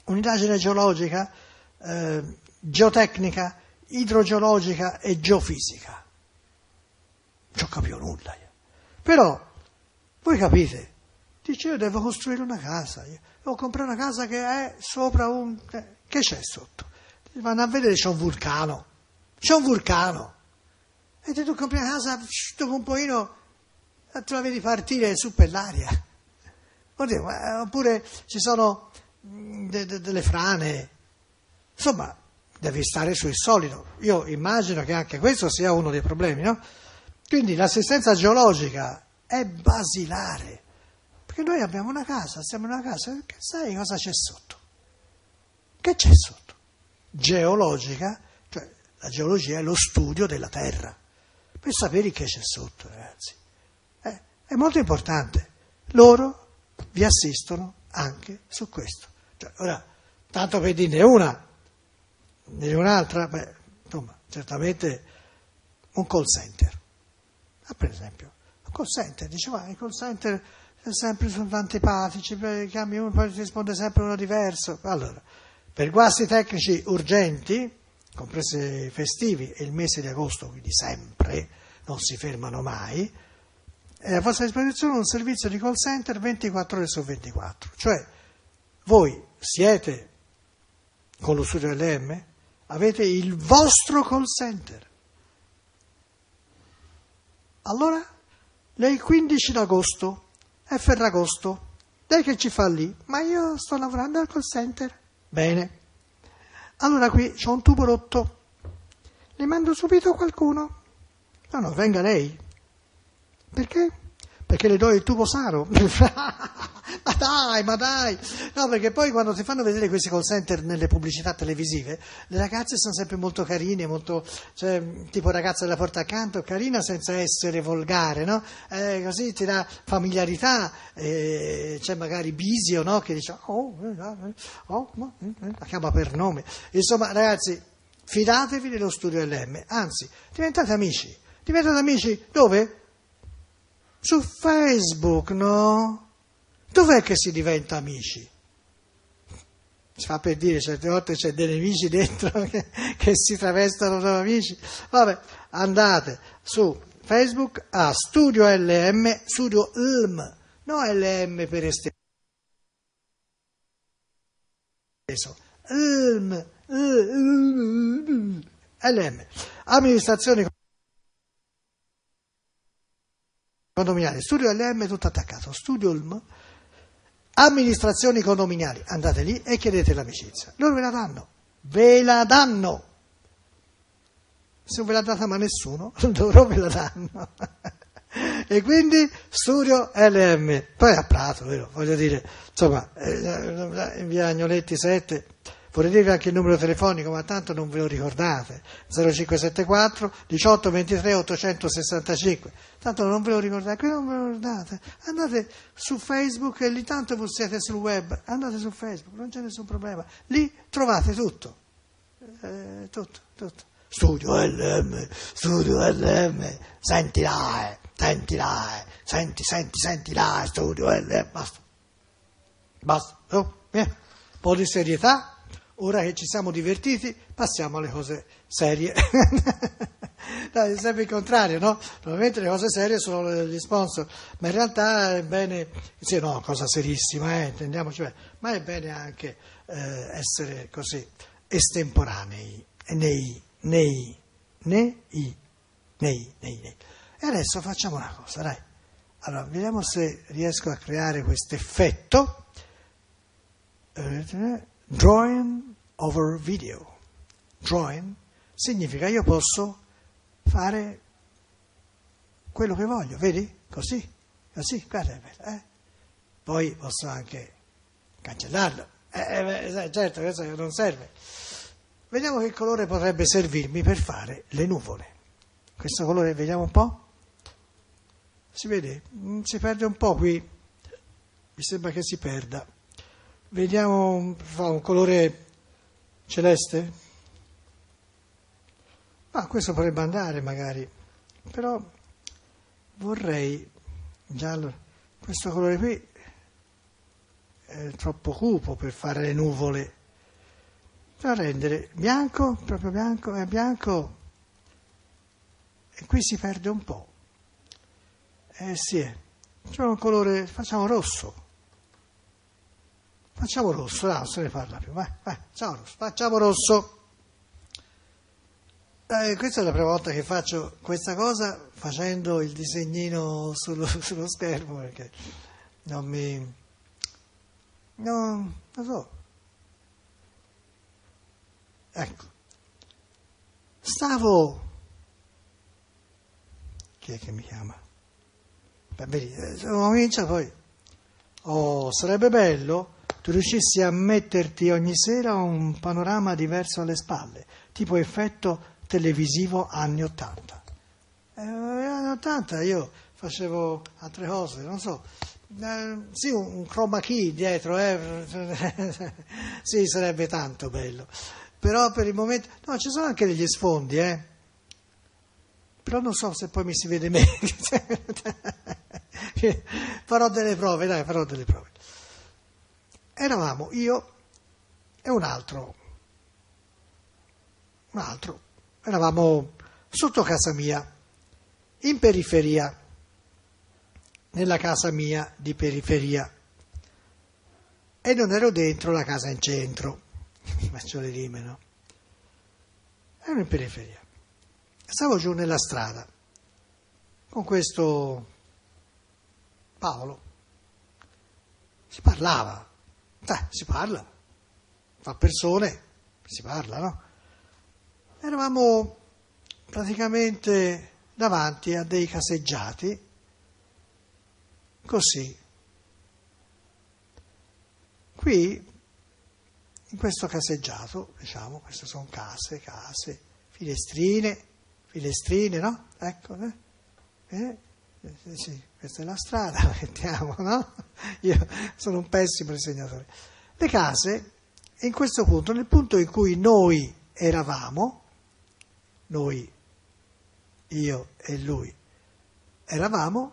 un'indagine geologica, eh, geotecnica, idrogeologica e geofisica. Non ci ho capito nulla io. Però, voi capite, dice io devo costruire una casa, io devo comprare una casa che è sopra un... che c'è sotto? Vanno a vedere, c'è un vulcano, c'è un vulcano. E tu compri una casa, dopo un pochino tu la vedi partire su per l'aria. Oppure ci sono de, de, delle frane, insomma, devi stare sul solido. Io immagino che anche questo sia uno dei problemi, no? Quindi l'assistenza geologica è basilare, perché noi abbiamo una casa, stiamo in una casa, che sai cosa c'è sotto? Che c'è sotto? Geologica, cioè la geologia è lo studio della terra, per sapere che c'è sotto, ragazzi. Eh, è molto importante. Loro vi assistono anche su questo. Cioè, ora, tanto per dirne una, dirne un'altra, beh, insomma, certamente un call center. Ah, per esempio, un call center, diceva, i call center sempre sono antipatici, chiami uno, poi ti risponde sempre uno diverso. Allora, per guasti tecnici urgenti, compresi i festivi e il mese di agosto, quindi sempre, non si fermano mai, è a vostra disposizione un servizio di call center ventiquattro ore su ventiquattro. Cioè, voi siete con lo studio L M, avete il vostro call center. Allora, lei quindici d'agosto, è Ferragosto, lei che ci fa lì? Ma io sto lavorando al call center. Bene. Allora qui c'ho un tubo rotto, le mando subito qualcuno? No, no, venga lei. Perché? Perché le do il tubo saro. Ma dai, ma dai. No, perché poi quando si fanno vedere questi call center nelle pubblicità televisive, le ragazze sono sempre molto carine, molto, cioè, tipo ragazza della porta accanto, carina senza essere volgare, no? Eh, così ti dà familiarità, eh, c'è magari Bisio, no? Che dice, oh, eh, oh, no, eh, la chiama per nome. Insomma, ragazzi, fidatevi dello studio L M, anzi, diventate amici. Diventate amici dove? Su Facebook, no? Dov'è che si diventa amici? Si fa per dire, certe volte c'è dei nemici dentro che, che si travestono da amici. Vabbè, andate su Facebook a Studio L M, Studio L M, no L M per esteso. L M, L M, amministrazione condominiali, Studio L M tutto attaccato, Studio L M, amministrazioni condominiali, andate lì e chiedete l'amicizia, loro ve la danno, ve la danno, se non ve l'ha data ma nessuno, loro ve la danno, e quindi Studio L M, poi a Prato, vero? Voglio dire, insomma, in via Agnoletti sette, vorrei dirvi anche il numero telefonico, ma tanto non ve lo ricordate, zero cinque sette quattro diciotto ventitré ottocentosessantacinque, tanto non ve lo ricordate, non ve lo ricordate, andate su Facebook e lì tanto voi siete sul web, andate su Facebook, non c'è nessun problema, lì trovate tutto, eh, tutto, tutto. Studio L M, Studio L M, senti là, eh, senti là, eh, senti, senti, senti là, Studio L M, basta, basta, oh, via, un po' di serietà. Ora che ci siamo divertiti, passiamo alle cose serie. No, è sempre il contrario, no? Normalmente le cose serie sono gli sponsor, ma in realtà è bene, sì, no, cosa serissima, eh, intendiamoci bene, ma è bene anche eh, essere così estemporanei, nei, nei, nei, nei, nei, nei. E adesso facciamo una cosa, dai. Allora, vediamo se riesco a creare questo effetto. Drawing over video. Drawing significa io posso fare quello che voglio, vedi? Così, così, guarda, eh? Poi posso anche cancellarlo. Eh, eh, certo, questo non serve. Vediamo che colore potrebbe servirmi per fare le nuvole. Questo colore, vediamo un po'. Si vede? Si perde un po' qui. Mi sembra che si perda. Vediamo, fa un colore celeste? Ah, questo potrebbe andare magari, però vorrei, giallo, questo colore qui è troppo cupo per fare le nuvole, da rendere bianco, proprio bianco, è bianco, e qui si perde un po'. Eh sì, c'è un colore, facciamo rosso. Facciamo rosso, no, non se ne parla più, vai, vai, facciamo rosso, facciamo rosso. Eh, questa è la prima volta che faccio questa cosa facendo il disegnino sullo, sullo schermo, perché non mi... non lo so. Ecco. Stavo... Chi è che mi chiama? Beh, vedi, se comincia poi... Oh, sarebbe bello tu riuscissi a metterti ogni sera un panorama diverso alle spalle, tipo effetto televisivo anni ottanta. Eh, anni ottanta io facevo altre cose, non so, eh, sì, un, un chroma key dietro, eh. Sì, sarebbe tanto bello, però per il momento, no, ci sono anche degli sfondi, eh. Però non so se poi mi si vede meglio. Farò delle prove, dai, farò delle prove. Eravamo io e un altro, un altro, eravamo sotto casa mia, in periferia, nella casa mia di periferia, e non ero dentro la casa in centro, faccio le rime, no? Ero in periferia, stavo giù nella strada con questo Paolo, si parlava. Eh, si parla, fra persone si parla, no? Eravamo praticamente davanti a dei caseggiati, così. Qui, in questo caseggiato, diciamo, queste sono case, case, finestrine, finestrine, no? Ecco, eh? Eh? Eh, sì, questa è la strada, mettiamo, no? Io sono un pessimo disegnatore. Le case, in questo punto, nel punto in cui noi eravamo, noi, io e lui, eravamo,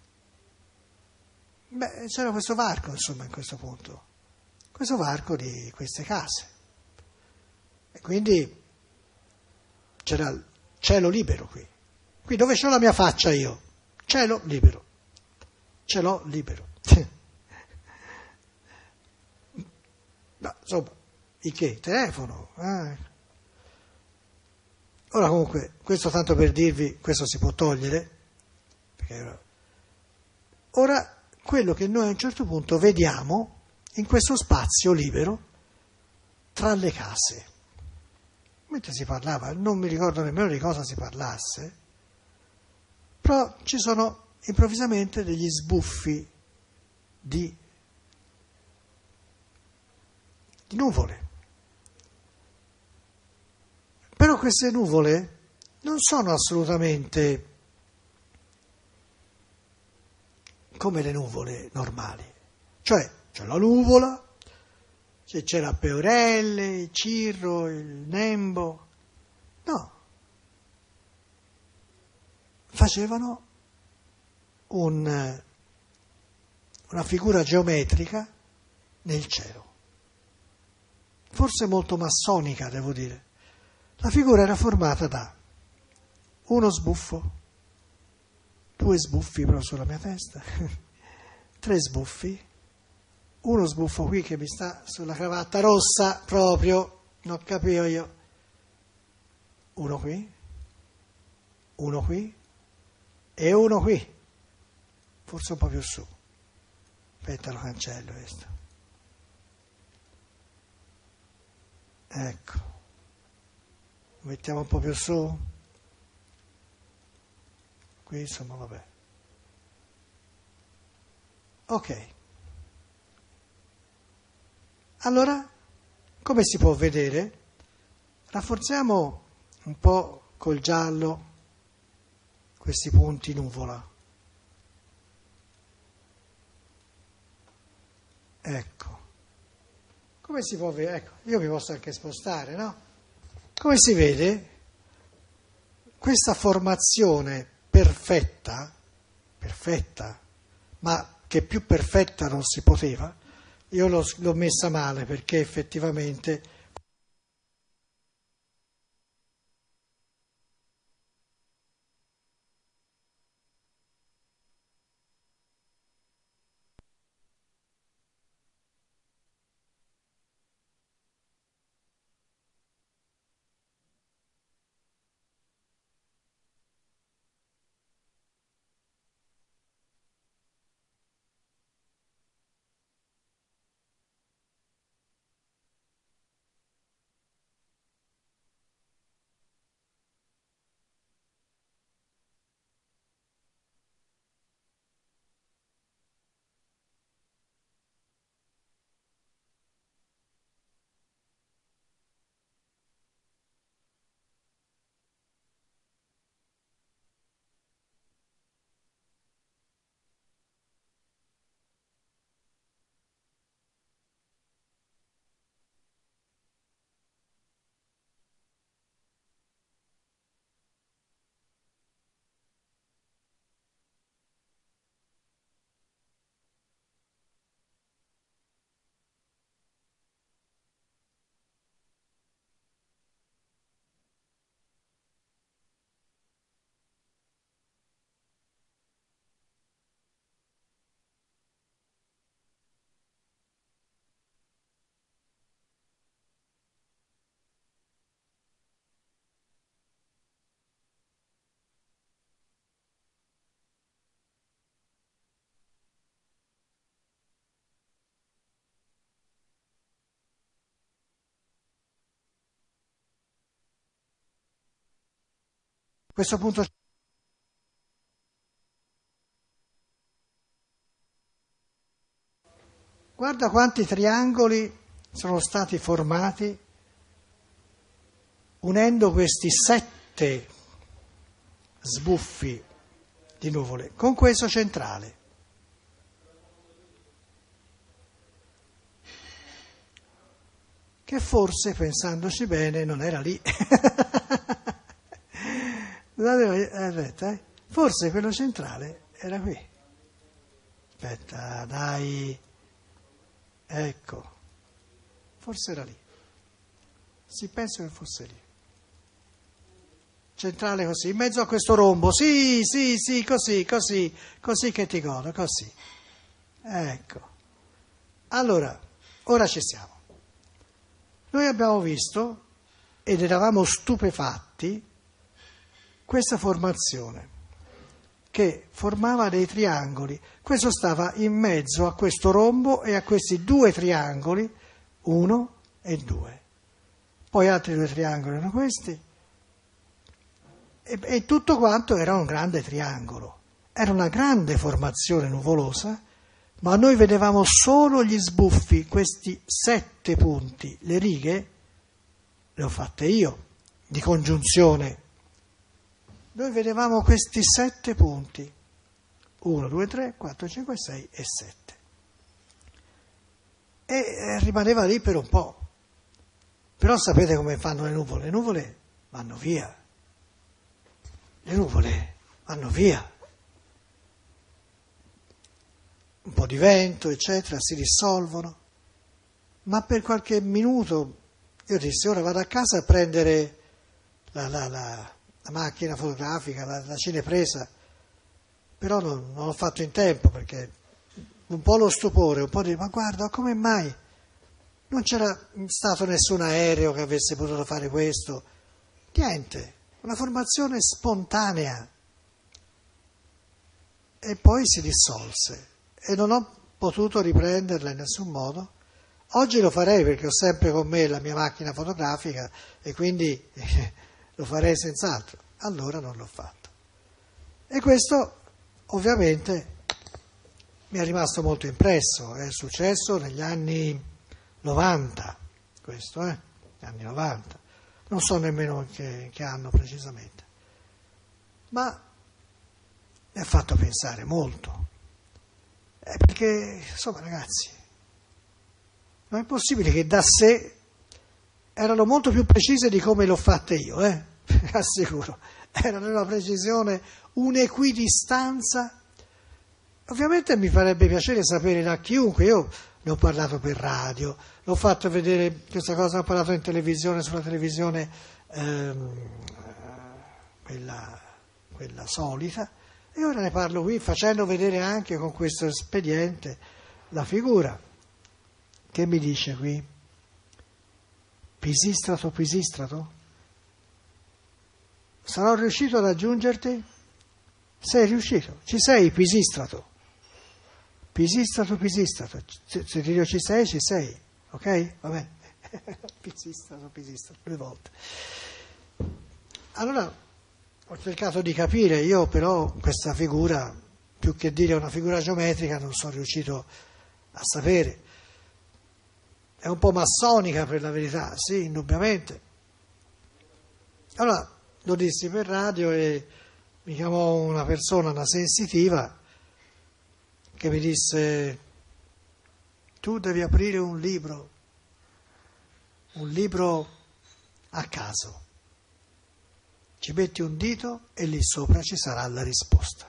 beh, c'era questo varco, insomma, in questo punto, questo varco di queste case. E quindi c'era il cielo libero qui. Qui dove c'ho la mia faccia io? Cielo libero, ce l'ho libero. No, insomma, il che? Telefono. Eh. Ora comunque, questo tanto per dirvi, questo si può togliere, perché ora quello che noi a un certo punto vediamo in questo spazio libero tra le case. Mentre si parlava, non mi ricordo nemmeno di cosa si parlasse, però ci sono improvvisamente degli sbuffi di, di nuvole. Però queste nuvole non sono assolutamente come le nuvole normali. Cioè, c'è la nuvola, c'è la peorelle, il cirro, il nembo. No. Facevano un, una figura geometrica nel cielo, forse molto massonica, devo dire. La figura era formata da uno sbuffo, due sbuffi però sulla mia testa, tre sbuffi, uno sbuffo qui che mi sta sulla cravatta rossa proprio, non capivo io, uno qui, uno qui, e uno qui, forse un po' più su. Aspetta, lo cancello questo. Ecco. Lo mettiamo un po' più su. Qui insomma vabbè. Ok. Allora, come si può vedere? Rafforziamo un po' col giallo questi punti nuvola. Ecco. Come si può vedere? Ecco, io mi posso anche spostare, no? Come si vede, questa formazione perfetta, perfetta, ma che più perfetta non si poteva, io l'ho, l'ho messa male perché effettivamente Questo punto. Guarda quanti triangoli sono stati formati unendo questi sette sbuffi di nuvole con questo centrale. Che forse, pensandoci bene, non era lì. Aspetta, eh? Forse quello centrale era qui. Aspetta, dai. Ecco. Forse era lì. Sì, penso che fosse lì. Centrale così, in mezzo a questo rombo. Sì, sì, sì, così, così, così che ti godo, così. Ecco. Allora, ora ci siamo. Noi abbiamo visto, ed eravamo stupefatti, questa formazione che formava dei triangoli. Questo stava in mezzo a questo rombo e a questi due triangoli, uno e due. Poi altri due triangoli erano questi. E, e tutto quanto era un grande triangolo. Era una grande formazione nuvolosa, ma noi vedevamo solo gli sbuffi, questi sette punti. Le righe le ho fatte io, di congiunzione. Noi vedevamo questi sette punti. uno, due, tre, quattro, cinque, sei e sette. E rimaneva lì per un po'. Però sapete come fanno le nuvole? Le nuvole vanno via. Le nuvole vanno via. Un po' di vento, eccetera, si dissolvono. Ma per qualche minuto io dissi, ora vado a casa a prendere la, la, la, la macchina fotografica, la, la cinepresa, però non, non l'ho fatto in tempo perché un po' lo stupore, un po' di, ma guarda, come mai? Non c'era stato nessun aereo che avesse potuto fare questo. Niente, una formazione spontanea. E poi si dissolse. E non ho potuto riprenderla in nessun modo. Oggi lo farei perché ho sempre con me la mia macchina fotografica e quindi eh, lo farei senz'altro. Allora non l'ho fatto. E questo ovviamente mi è rimasto molto impresso. È successo negli anni novanta, questo, eh? Negli anni novanta. Non so nemmeno che, che anno precisamente. Ma mi ha fatto pensare molto. Eh, perché, insomma, ragazzi, non è possibile che da sé erano molto più precise di come l'ho fatte io, eh? Assicuro. Erano una precisione, un'equidistanza. Ovviamente mi farebbe piacere sapere da chiunque, io ne ho parlato per radio, l'ho fatto vedere, questa cosa ho parlato in televisione, sulla televisione, ehm, quella, quella solita, e ora ne parlo qui facendo vedere anche con questo espediente la figura. Che mi dice qui? Pisistrato, Pisistrato? Sarò riuscito ad aggiungerti? Sei riuscito? Ci sei, Pisistrato? Pisistrato, Pisistrato. Se ti dico ci sei, ci sei. Ok? Va bene. Pisistrato, Pisistrato, due volte. Allora, ho cercato di capire, io però questa figura, più che dire una figura geometrica, non sono riuscito a sapere. È un po' massonica per la verità, sì, indubbiamente. Allora, lo dissi per radio e mi chiamò una persona, una sensitiva, che mi disse, tu devi aprire un libro, un libro a caso. Ci metti un dito e lì sopra ci sarà la risposta.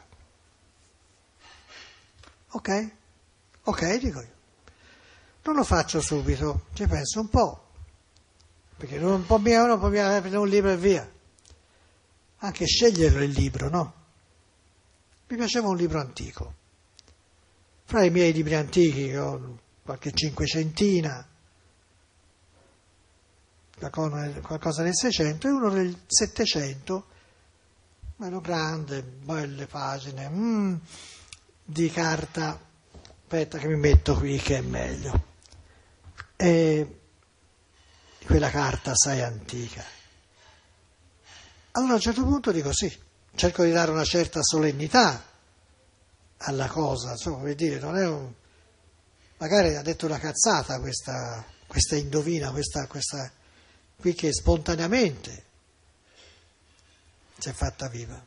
Ok? Ok, dico io. Non lo faccio subito, ci penso un po', perché non può mica uno può mica aprire un libro e via. Anche sceglierlo il libro, no? Mi piaceva un libro antico. Fra i miei libri antichi, che ho qualche cinquecentina, qualcosa del Seicento, e uno del Settecento, bello grande, belle pagine, mm, di carta, aspetta che mi metto qui che è meglio, e quella carta assai antica. Allora a un certo punto dico sì, cerco di dare una certa solennità alla cosa, insomma, per dire, non è un... magari ha detto una cazzata questa, questa indovina, questa, questa qui che spontaneamente si è fatta viva.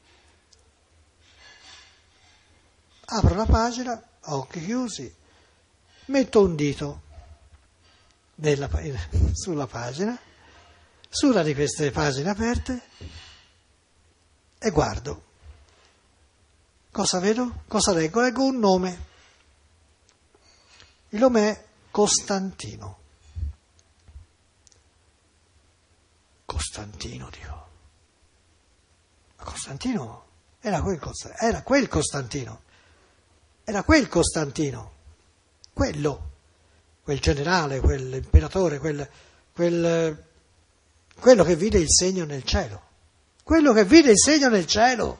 Apro la pagina, a occhi chiusi, metto un dito nella, sulla pagina, su una di queste pagine aperte e guardo. Cosa vedo? Cosa leggo? Leggo un nome. Il nome è Costantino. Costantino, dico. Ma Costantino era quel, era quel Costantino. Era quel Costantino. Quello. Quel generale, quell'imperatore, quel, quel, quello che vide il segno nel cielo. Quello che vide il segno nel cielo.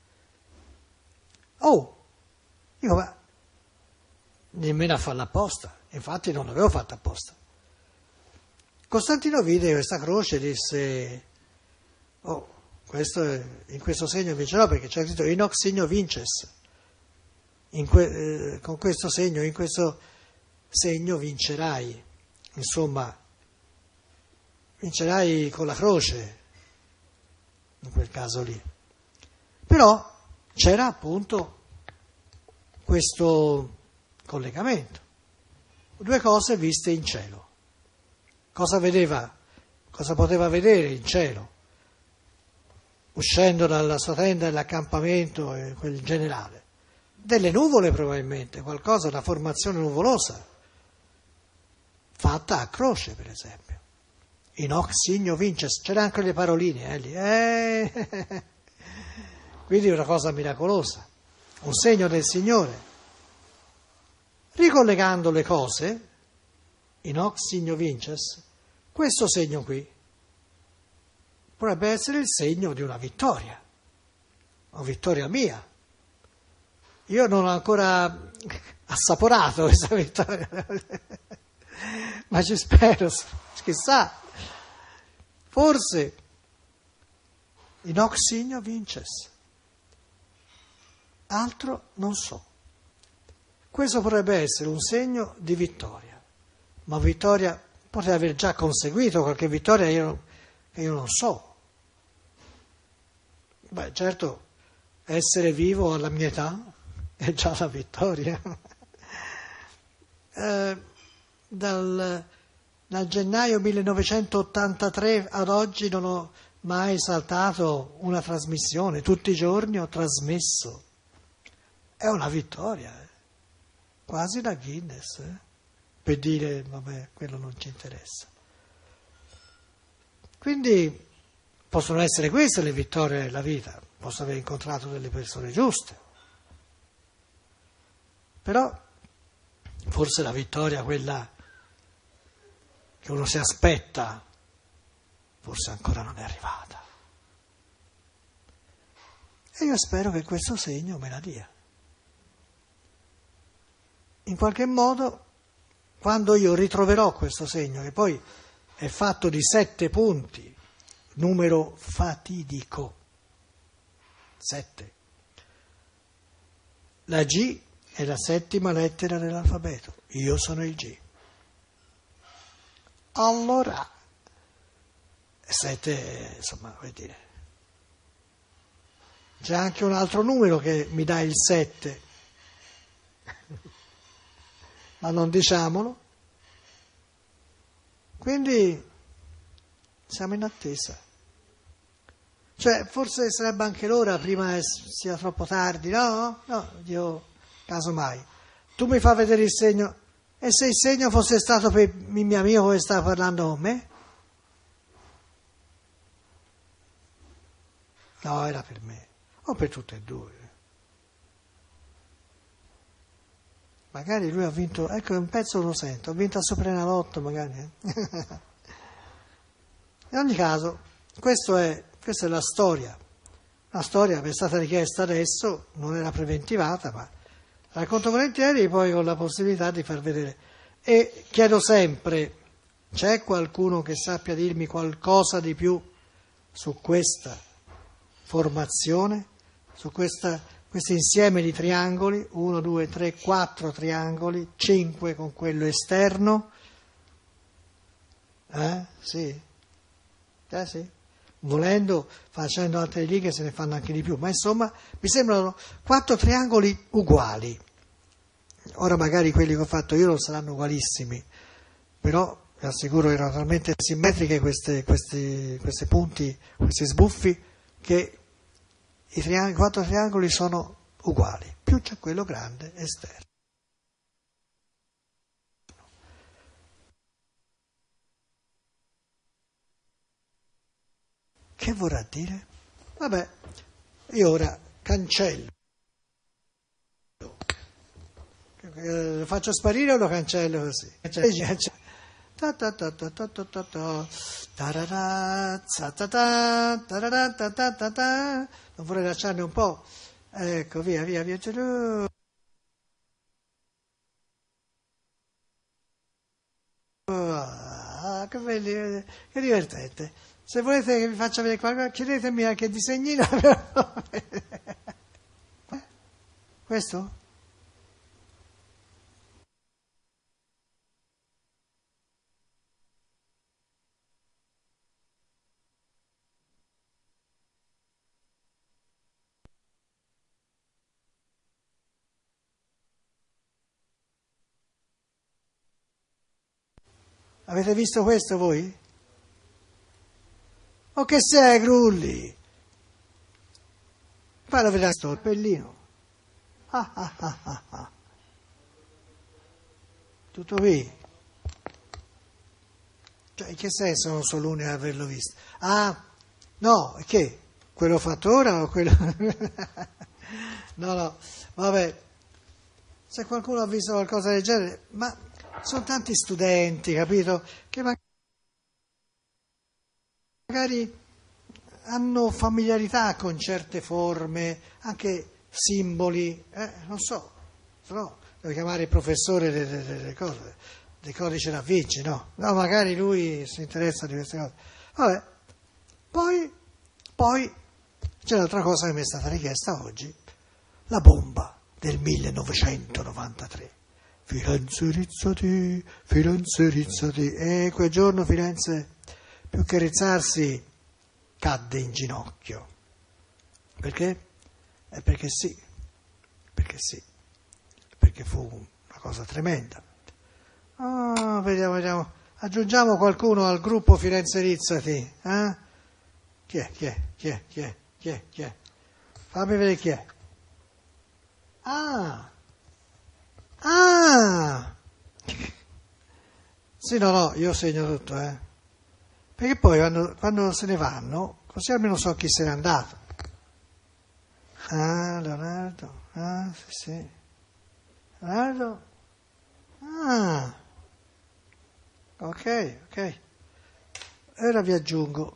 Oh, dico, ma nemmeno a farla apposta, infatti non l'avevo fatta apposta. Costantino vide questa croce e disse, oh, questo è, in questo segno vincerò, perché c'è scritto in hoc signo vinces, in que, eh, con questo segno, in questo segno vincerai, insomma, vincerai con la croce, in quel caso lì. Però c'era appunto questo collegamento, due cose viste in cielo. Cosa vedeva, cosa poteva vedere in cielo, uscendo dalla sua tenda dell'accampamento, eh, quel generale? Delle nuvole probabilmente, qualcosa, una formazione nuvolosa, fatta a croce per esempio. In hoc signo vinces, c'erano anche le paroline, eh, lì. Eh, quindi una cosa miracolosa, un segno del Signore. Ricollegando le cose, in hoc signo vinces, questo segno qui potrebbe essere il segno di una vittoria, una vittoria mia. Io non ho ancora assaporato questa vittoria, ma ci spero, chissà, forse in hoc signo vinces, altro non so. Questo potrebbe essere un segno di vittoria, ma vittoria potrebbe aver già conseguito qualche vittoria io, che io non so. Beh, certo, essere vivo alla mia età è già la vittoria. eh, dal, dal gennaio millenovecentottantatré ad oggi non ho mai saltato una trasmissione, tutti i giorni ho trasmesso. È una vittoria, eh. Quasi la Guinness, eh? Per dire, vabbè, quello non ci interessa. Quindi possono essere queste le vittorie della vita, posso aver incontrato delle persone giuste, però forse la vittoria, quella che uno si aspetta, forse ancora non è arrivata. E io spero che questo segno me la dia. In qualche modo, quando io ritroverò questo segno, che poi è fatto di sette punti, numero fatidico, sette. La G è la settima lettera dell'alfabeto, io sono il G. Allora, sette, insomma, vuol dire, c'è anche un altro numero che mi dà il sette, ma non diciamolo. Quindi siamo in attesa. Cioè, forse sarebbe anche l'ora, prima sia troppo tardi, no? No, io, casomai. Tu mi fai vedere il segno, e se il segno fosse stato per il mio amico che stava parlando con me? No, era per me, o per tutte e due. Magari lui ha vinto, ecco un pezzo lo sento, ha vinto a Superenalotto magari. Eh? In ogni caso, questo è, questa è la storia. La storia che è stata richiesta adesso, non era preventivata, ma racconto volentieri poi con la possibilità di far vedere. E chiedo sempre, c'è qualcuno che sappia dirmi qualcosa di più su questa formazione, su questa, questo insieme di triangoli, uno, due, tre, quattro triangoli, cinque con quello esterno, eh? Sì, eh sì, volendo, facendo altre righe se ne fanno anche di più, ma insomma mi sembrano quattro triangoli uguali. Ora magari quelli che ho fatto io non saranno ugualissimi, però vi assicuro che erano talmente simmetriche queste, questi, questi punti, questi sbuffi, che i triangoli, quattro triangoli sono uguali, più c'è quello grande esterno. Che vorrà dire? Vabbè, io ora cancello. Lo faccio sparire o lo cancello così? Ta ta ta ta ta ta ta ta. Tarara, za ta ta, tarara, ta ta ta ta. Non vorrei lasciarne un po'. Ecco, via, via, via. Ah, che belli, che divertente. Se volete che vi faccia vedere qualcosa, chiedetemi anche il disegnino. Questo? Avete visto questo voi? O che sei, Grulli? Poi lo vedrà sto pellino. Ah, ah, ah, ah, ah. Tutto qui. Cioè, in che senso non sono l'unico ad averlo visto? Ah, no, che? Quello fatto ora o quello... No, no, vabbè. Se qualcuno ha visto qualcosa del genere, ma sono tanti studenti, capito? Che magari hanno familiarità con certe forme, anche simboli, eh, non so, se no devo chiamare il professore delle, delle cose, del codice da Vinci, no? No, magari lui si interessa di queste cose. Vabbè, poi, poi c'è un'altra cosa che mi è stata richiesta oggi, la bomba del millenovecentonovantatré. Firenze rizzati, Firenze rizzati, e quel giorno Firenze, più che rizzarsi, cadde in ginocchio. Perché? Eh, perché sì, perché sì, perché fu una cosa tremenda. Ah, vediamo, vediamo, aggiungiamo qualcuno al gruppo Firenze rizzati, eh? Chi è, chi è, chi è, chi è, chi è, chi è? Fammi vedere chi è. Ah! Ah! Sì, no, no, io segno tutto, eh. Perché poi quando, quando se ne vanno, così almeno so chi se n'è andato. Ah, Leonardo, ah, sì, sì. Leonardo, ah, ok, ok. Ora vi aggiungo.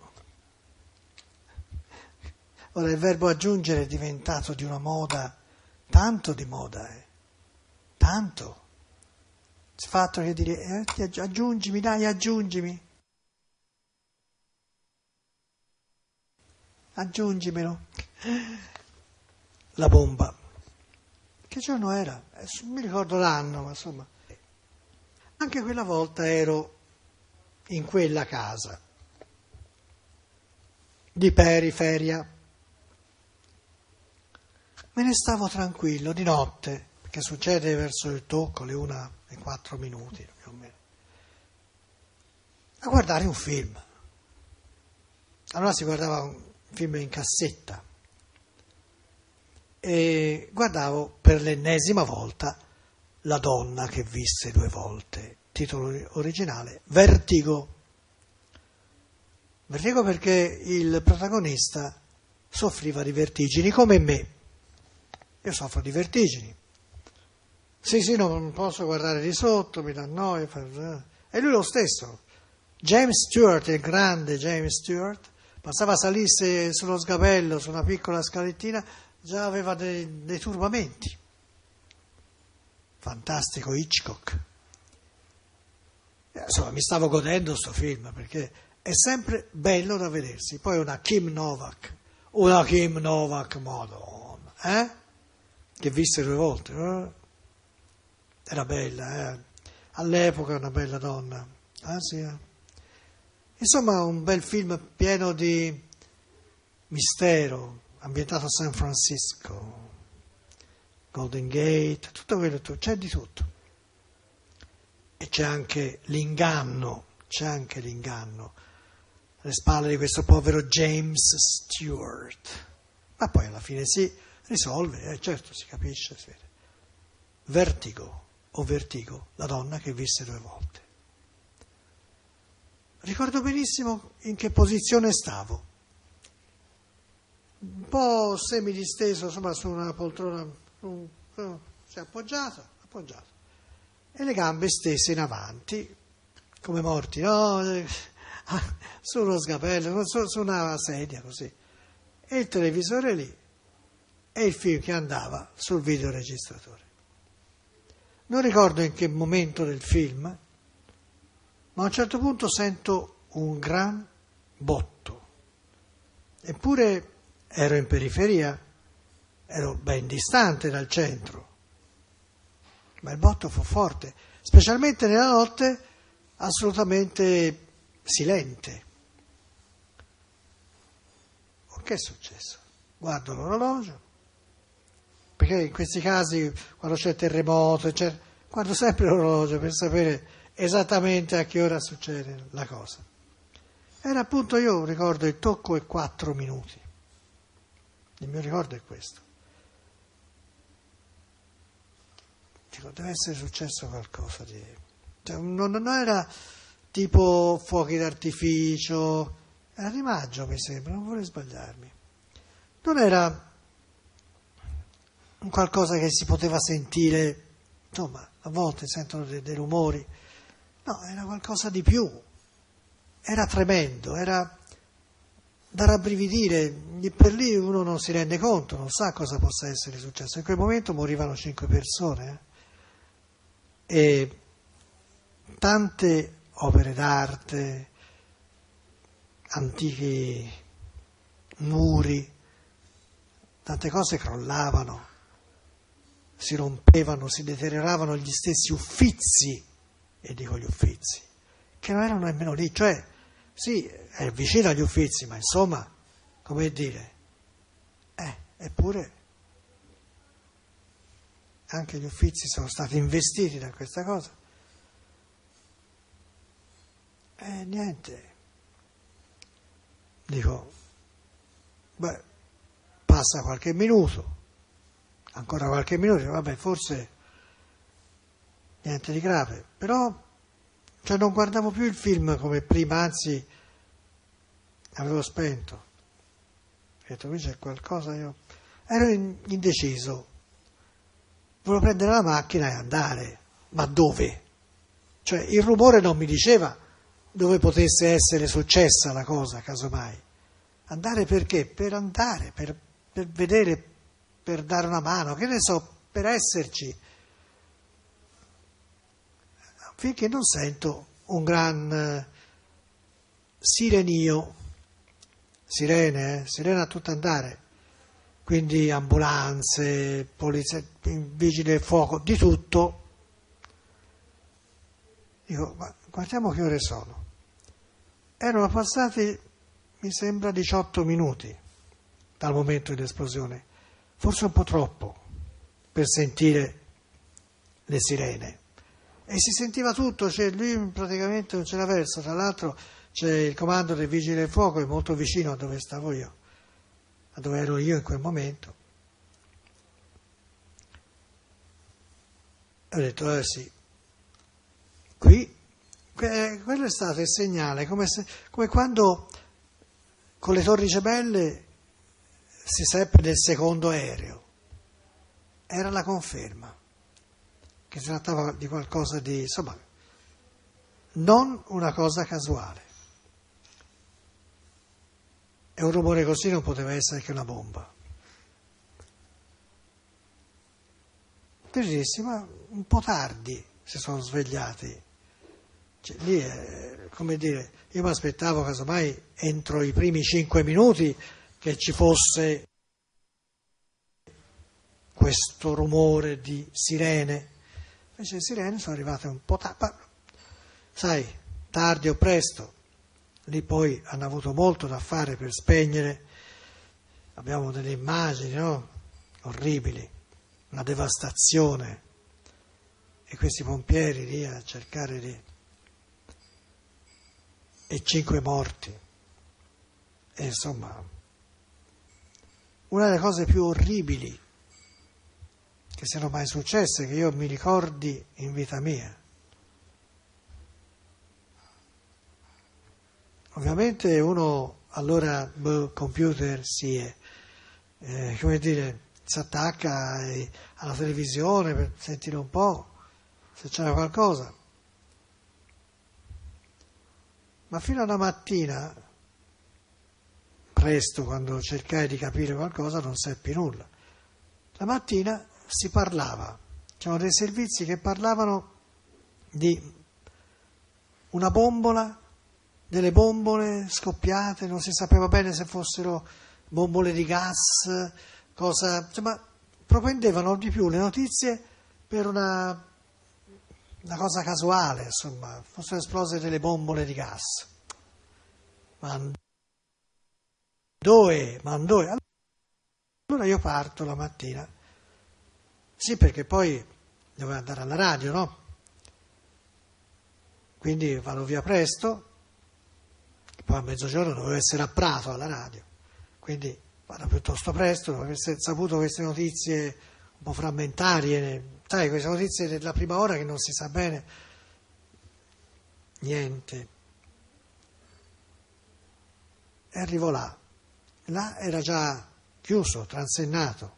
Ora il verbo aggiungere è diventato di una moda, tanto di moda, eh. Tanto. Si fa altro che dire, eh, ti aggi- aggiungimi, dai, aggiungimi. Aggiungimelo. La bomba. Che giorno era? Eh, non mi ricordo l'anno, ma insomma. Anche quella volta ero in quella casa di periferia. Me ne stavo tranquillo di notte, che succede verso il tocco, le una e quattro minuti più o meno, a guardare un film. Allora si guardava un film in cassetta e guardavo per l'ennesima volta La donna che visse due volte, titolo originale Vertigo. Vertigo perché il protagonista soffriva di vertigini come me. Io soffro di vertigini. Sì, sì, no, non posso guardare di sotto, mi dà noia. E lui lo stesso. James Stewart, il grande James Stewart, bastava salisse sullo sgabello, su una piccola scalettina, già aveva dei, dei turbamenti. Fantastico Hitchcock. Insomma, mi stavo godendo sto film, perché è sempre bello da vedersi. Poi una Kim Novak, una Kim Novak, madonna, eh? Che viste due volte, eh? Era bella, eh? All'epoca una bella donna, ah sì, eh? Insomma un bel film pieno di mistero, ambientato a San Francisco, Golden Gate, tutto quello, c'è di tutto. E c'è anche l'inganno, c'è anche l'inganno alle spalle di questo povero James Stewart. Ma poi alla fine si risolve, eh, certo, si capisce, si vede. Vertigo, o Vertigo, la donna che visse due volte. Ricordo benissimo in che posizione stavo. Un po' semidisteso, insomma, su una poltrona, un, uh, si è appoggiato, appoggiato. E le gambe stese in avanti, come morti, no? Su uno sgabello, su, su una sedia così. E il televisore lì, e il film che andava sul videoregistratore. Non ricordo in che momento del film, ma a un certo punto sento un gran botto. Eppure ero in periferia, ero ben distante dal centro. Ma il botto fu forte, specialmente nella notte assolutamente silente. Oh, che è successo? Guardo l'orologio, perché in questi casi, quando c'è terremoto, c'è, guardo sempre l'orologio per sapere esattamente a che ora succede la cosa. Era appunto, io ricordo, il tocco è quattro minuti. Il mio ricordo è questo. Dico, deve essere successo qualcosa di... Cioè, non, non era tipo fuochi d'artificio, era di maggio mi sembra, non vorrei sbagliarmi. Non era qualcosa che si poteva sentire, insomma, a volte sentono dei, dei rumori. No, era qualcosa di più. Era tremendo, era da rabbrividire. Lì per lì uno non si rende conto, non sa cosa possa essere successo. In quel momento morivano cinque persone, eh? E tante opere d'arte, antichi muri, tante cose crollavano, si rompevano, si deterioravano gli stessi uffizi, e dico gli uffizi, che non erano nemmeno lì, cioè sì, è vicino agli uffizi, ma insomma, come dire, eh, eppure anche gli uffizi sono stati investiti da questa cosa. E niente. Dico, beh, passa qualche minuto, ancora qualche minuto, vabbè, forse niente di grave, però cioè non guardavo più il film come prima, anzi avevo spento. Ho detto, qui c'è qualcosa, io ero indeciso. Volevo prendere la macchina e andare, ma dove? Cioè il rumore non mi diceva dove potesse essere successa la cosa, casomai. Andare perché? Per andare, per, per vedere, per dare una mano, che ne so, per esserci. Finché non sento un gran eh, sirenio, sirene, eh? Sirene a tutto andare. Quindi ambulanze, polizia, vigili del fuoco, di tutto. Dico, ma guardiamo che ore sono. Erano passati, mi sembra, diciotto minuti dal momento dell'esplosione, forse un po' troppo per sentire le sirene. E si sentiva tutto, cioè lui praticamente non c'era verso, tra l'altro c'è il comando dei vigili del fuoco, è molto vicino a dove stavo io, a dove ero io in quel momento. E ho detto, eh sì, qui, que- quello è stato il segnale, come, se, come quando con le Torri Gemelle si seppe del secondo aereo. Era la conferma che si trattava di qualcosa di, insomma, non una cosa casuale. E un rumore così non poteva essere che una bomba. Tenerissima, un po' tardi si sono svegliati. Cioè, lì è, come dire, io mi aspettavo casomai entro i primi cinque minuti che ci fosse questo rumore di sirene. Invece le sirene sono arrivate un po' tardi, sai, tardi o presto. Lì poi hanno avuto molto da fare per spegnere. Abbiamo delle immagini, no? Orribili, una devastazione. E questi pompieri lì a cercare di... e cinque morti. E insomma, una delle cose più orribili che siano mai successe, che io mi ricordi in vita mia. Ovviamente uno allora, boh, computer, sì, è, eh, come dire, si attacca ai, alla televisione per sentire un po' se c'era qualcosa. Ma fino alla mattina, presto, quando cercai di capire qualcosa, non seppi nulla. La mattina si parlava, c'erano dei servizi che parlavano di una bombola, delle bombole scoppiate, non si sapeva bene se fossero bombole di gas, cosa, insomma, propendevano di più le notizie per una, una cosa casuale, insomma, fossero esplose delle bombole di gas. Ma dove? Ma dove? Allora io parto la mattina. Sì, perché poi dovevo andare alla radio, no? Quindi vado via presto, poi a mezzogiorno dovevo essere a Prato alla radio, quindi vado piuttosto presto, dovevo aver saputo queste notizie un po' frammentarie, sai, queste notizie della prima ora che non si sa bene niente. E arrivo là, là era già chiuso, transennato.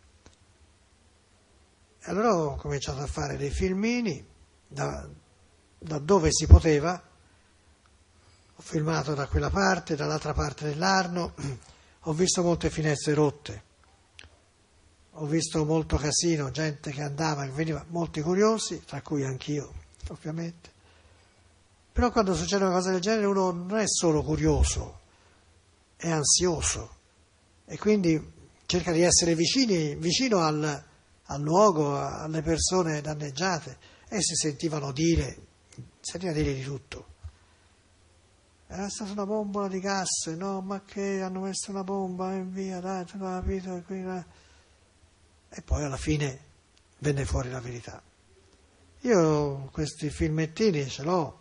E allora ho cominciato a fare dei filmini da, da dove si poteva. Ho filmato da quella parte, dall'altra parte dell'Arno, ho visto molte finestre rotte, ho visto molto casino, gente che andava, che veniva, molti curiosi, tra cui anch'io, ovviamente. Però quando succede una cosa del genere uno non è solo curioso, è ansioso e quindi cerca di essere vicini, vicino al... al luogo, alle persone danneggiate, e si sentivano dire, sentivano dire di tutto. Era stata una bombola di gas, no, ma che hanno messo una bomba e via, dai, tu non hai capito, e, qui, e poi alla fine venne fuori la verità. Io questi filmettini ce l'ho,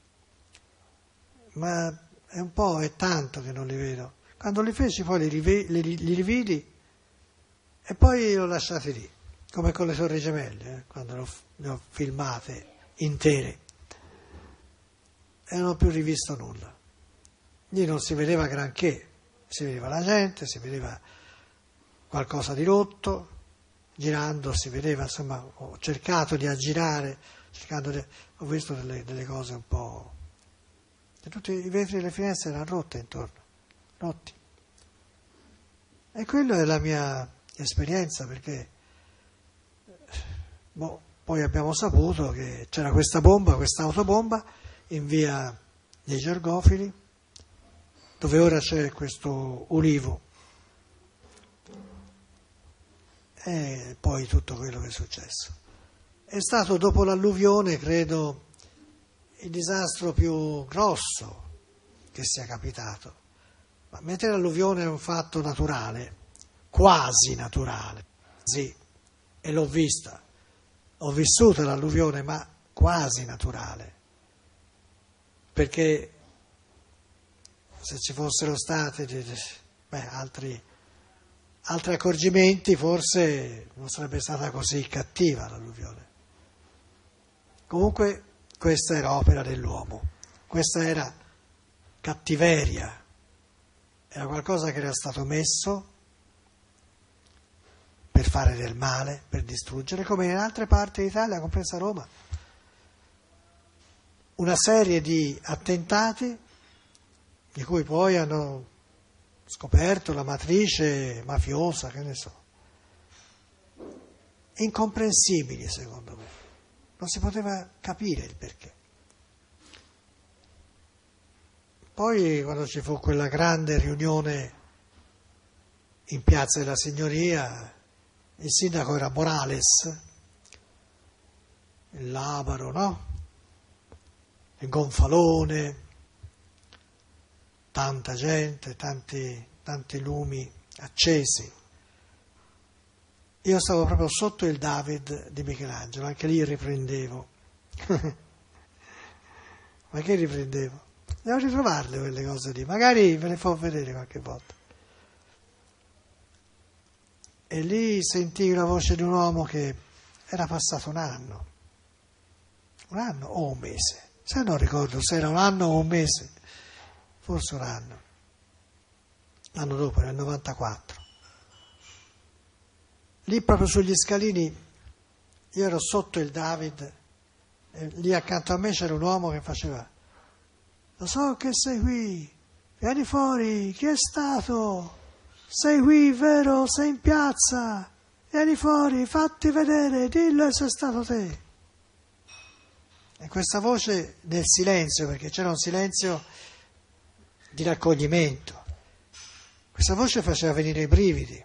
ma è un po', è tanto che non li vedo. Quando li feci poi li, rive, li, li rividi e poi li ho lasciati lì. Come con le Torri Gemelle, eh, quando le ho filmate intere, e non ho più rivisto nulla. Lì non si vedeva granché, si vedeva la gente, si vedeva qualcosa di rotto, girando si vedeva, insomma, ho cercato di aggirare, cercando di, ho visto delle, delle cose un po'... E tutti i vetri delle finestre erano rotte intorno, rotti. E quella è la mia esperienza, perché... Boh, poi abbiamo saputo che c'era questa bomba, questa autobomba in via dei Gergofili, dove ora c'è questo ulivo, e poi tutto quello che è successo. È stato dopo l'alluvione, credo, il disastro più grosso che sia capitato, ma mentre l'alluvione è un fatto naturale, quasi naturale, sì, e l'ho vista. Ho vissuto l'alluvione, ma quasi naturale, perché se ci fossero stati beh, altri, altri accorgimenti forse non sarebbe stata così cattiva l'alluvione. Comunque questa era opera dell'uomo, questa era cattiveria, era qualcosa che era stato messo per fare del male, per distruggere, come in altre parti d'Italia, compresa Roma. Una serie di attentati di cui poi hanno scoperto la matrice mafiosa, che ne so. Incomprensibili, secondo me. Non si poteva capire il perché. Poi quando ci fu quella grande riunione in Piazza della Signoria, il sindaco era Morales, il Labaro, no? Il Gonfalone, tanta gente, tanti, tanti lumi accesi. Io stavo proprio sotto il David di Michelangelo, anche lì riprendevo. Ma che riprendevo? Devo ritrovarle quelle cose lì, magari ve le fa vedere qualche volta. E lì sentii la voce di un uomo che era passato un anno, un anno o un mese, se non ricordo se era un anno o un mese, forse un anno, l'anno dopo, nel novantaquattro. Lì proprio sugli scalini, io ero sotto il David, e lì accanto a me c'era un uomo che faceva: lo so che sei qui, vieni fuori, chi è stato? Sei qui, vero? Sei in piazza? Vieni fuori, fatti vedere, dillo se è stato te. E questa voce nel silenzio, perché c'era un silenzio di raccoglimento, questa voce faceva venire i brividi,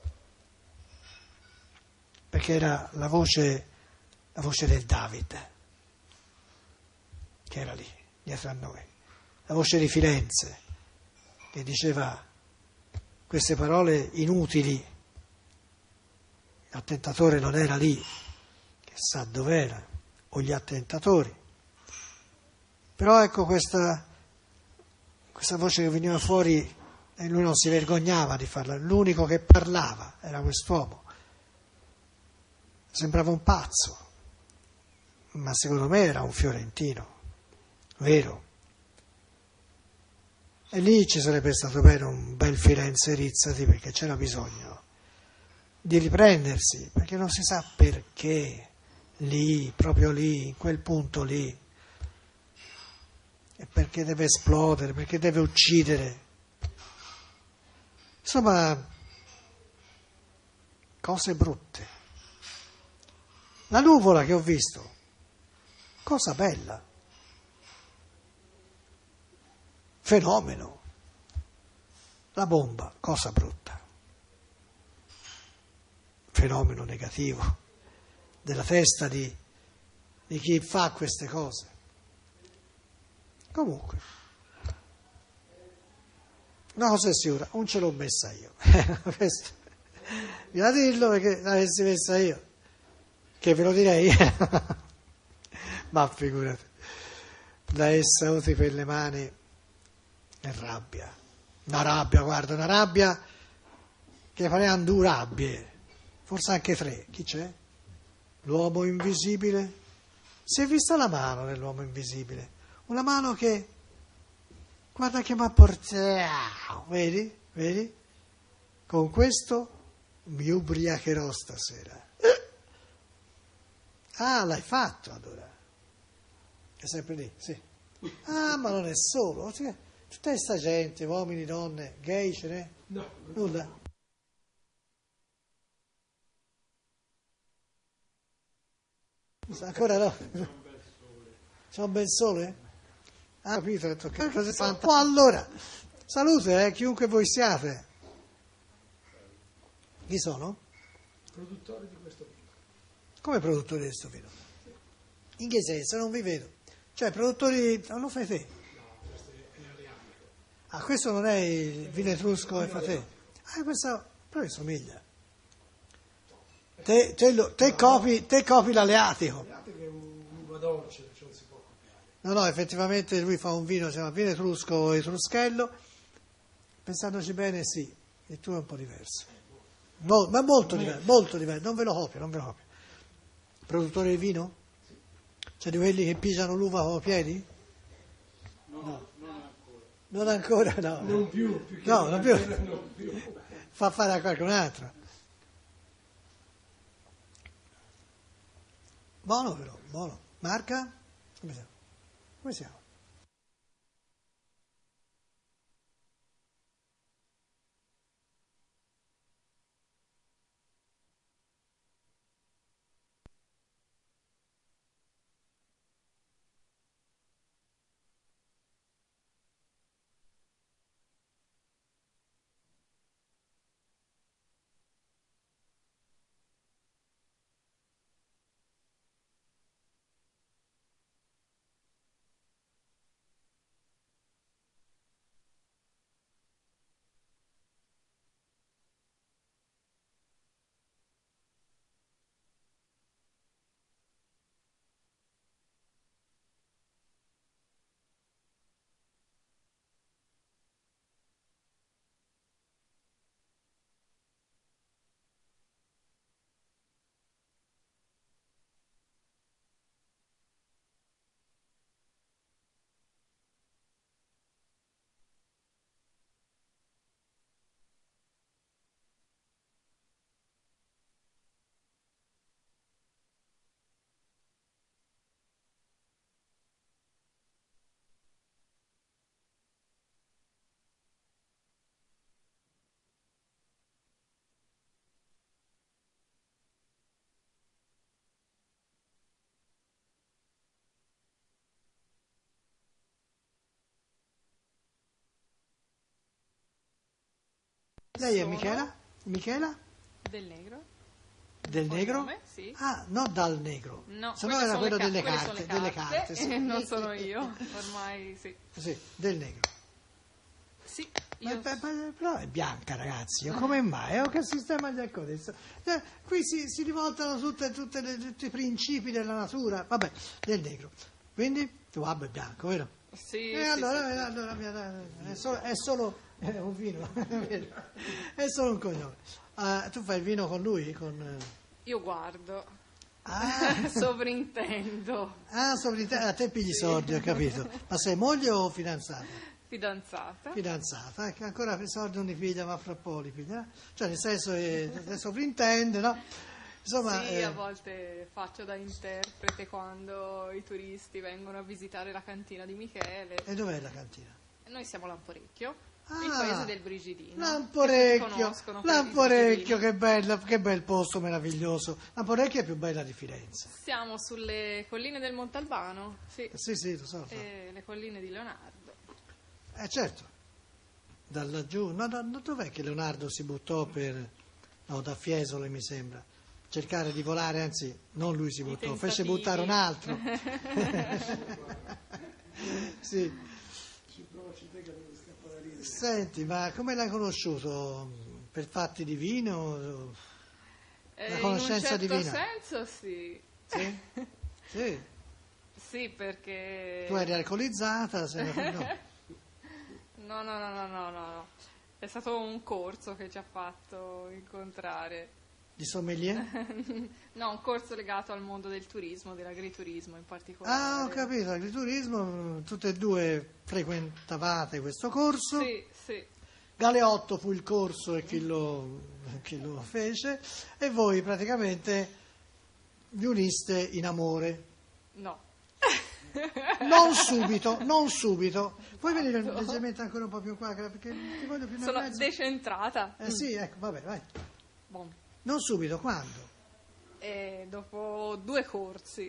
perché era la voce, la voce del David, che era lì, dietro a noi, la voce di Firenze, che diceva queste parole inutili. L'attentatore non era lì, chissà dov'era, o gli attentatori. Però ecco questa, questa voce che veniva fuori, e lui non si vergognava di farla, l'unico che parlava era quest'uomo. Sembrava un pazzo, ma secondo me era un fiorentino, vero. E lì ci sarebbe stato bene un bel Firenze Rizzati, perché c'era bisogno di riprendersi, perché non si sa perché lì, proprio lì, in quel punto lì, e perché deve esplodere, perché deve uccidere. Insomma, cose brutte. La nuvola che ho visto, cosa bella, fenomeno. La bomba, cosa brutta, fenomeno negativo della testa di, di chi fa queste cose. Comunque, una cosa è sicura, non ce l'ho messa io. Questo, bisogna dirlo perché l'avessi messa io, che ve lo direi, ma figurate, da essa oti per le mani è rabbia, una rabbia, guarda, una rabbia che parevano due rabbie, forse anche tre, chi c'è? L'uomo invisibile? Si è vista la mano dell'uomo invisibile, una mano che, guarda che mi ha portato, vedi, vedi? Con questo mi ubriacherò stasera. Ah, l'hai fatto allora? È sempre lì, sì. Ah, ma non è solo, tutta questa gente, uomini, donne, gay ce n'è? No. Nulla? Ancora no? C'è un bel sole? Ah, capito, ho detto, che cosa fanta? Oh, allora, salute, eh, chiunque voi siate. Chi sono? Produttori di questo vino. Come produttori di questo vino? In che senso? Non vi vedo. Cioè, produttori... Non lo fai te? No, questo è aleatico. Ah, questo non è il vino etrusco e fa te? Ah, questo però mi somiglia. Te, te, lo, te, copi, te copi l'aleatico. L'aleatico è un'uva dolce, perciò non si può copiare. No, no, effettivamente lui fa un vino, si chiama vino etrusco o etruschello. Pensandoci bene, sì, il tuo è un po' diverso. No, ma molto diverso, molto diverso. Non ve lo copio, non ve lo copio. Produttore di vino? Cioè di quelli che pigiano l'uva con i piedi? No, no, non ancora. Non ancora, no. Non più, più che No, non più. non più. Fa fare a qualcun altro. Buono però, buono. Marca? Come siamo? Come siamo? Lei è Sono Michela? Michela? del negro. Del negro? Cognome, sì. Ah, no, dal negro. No, se no quelle era sono quello le ca- delle quelle sono carte, le delle carte, carte, sì. e non sono io, ormai sì. Sì, del negro. Sì, Ma, io ma- ma- però è bianca, ragazzi, come mai? Oh, che sistema gli accade? Eh, qui si, si rivoltano tutte, tutte le- tutti i principi della natura, vabbè, del negro. Quindi tu vabbè, è bianco, vero? sì, E sì, allora, sì, eh, sì. allora mi- è solo, è solo eh, un vino, è solo un cognome. Ah, tu fai il vino con lui? Con, eh, Io guardo, Ah, sovrintendo, ah sovrinte- a te pigli i soldi, ho capito. Ma sei moglie o fidanzata? fidanzata. Fidanzata, eh, che ancora i soldi non li piglia, ma fra poco li piglia. Cioè, nel senso, eh, sovrintende, no? Insomma, Sì, eh, a volte faccio da interprete quando i turisti vengono a visitare la cantina di Michele. e dov'è la cantina? Noi siamo a Lamporecchio, Ah, il paese del Brigidino. che Lamporecchio, tutti conoscono per il Lamporecchio, Brigidino. che bello, che bel posto meraviglioso. Lamporecchio è più bella di Firenze. Siamo sulle colline del Montalbano, sì, Sì, sì, lo so. Lo so. e le colline di Leonardo. Eh certo, da laggiù, no, no, no, dov'è che Leonardo si buttò per, no, da Fiesole mi sembra, cercare di volare, anzi, non lui si buttò, fece tentativi. buttare un altro. Sì. Ci provaci te che devo scappare a ridere. Senti, ma come l'hai conosciuto? Per fatti di vino? Eh, La conoscenza in un certo divina. senso sì. Sì? Sì. Sì, perché... Tu eri alcolizzata? Se no. No, no, no, no, no, no, no. È stato un corso che ci ha fatto incontrare. Di sommelier? No, un corso legato al mondo del turismo, dell'agriturismo in particolare. Ah, ho capito, agriturismo, tutte e due frequentavate questo corso. Sì, sì. Galeotto fu il corso e chi lo, chi lo fece, e voi praticamente vi uniste in amore. No. Non subito, non subito. Puoi venire leggermente ancora un po' più qua, perché ti voglio più nel Sono mezzo. decentrata. Eh sì, ecco, vabbè, vai. Buon. Non subito, quando? E dopo due corsi.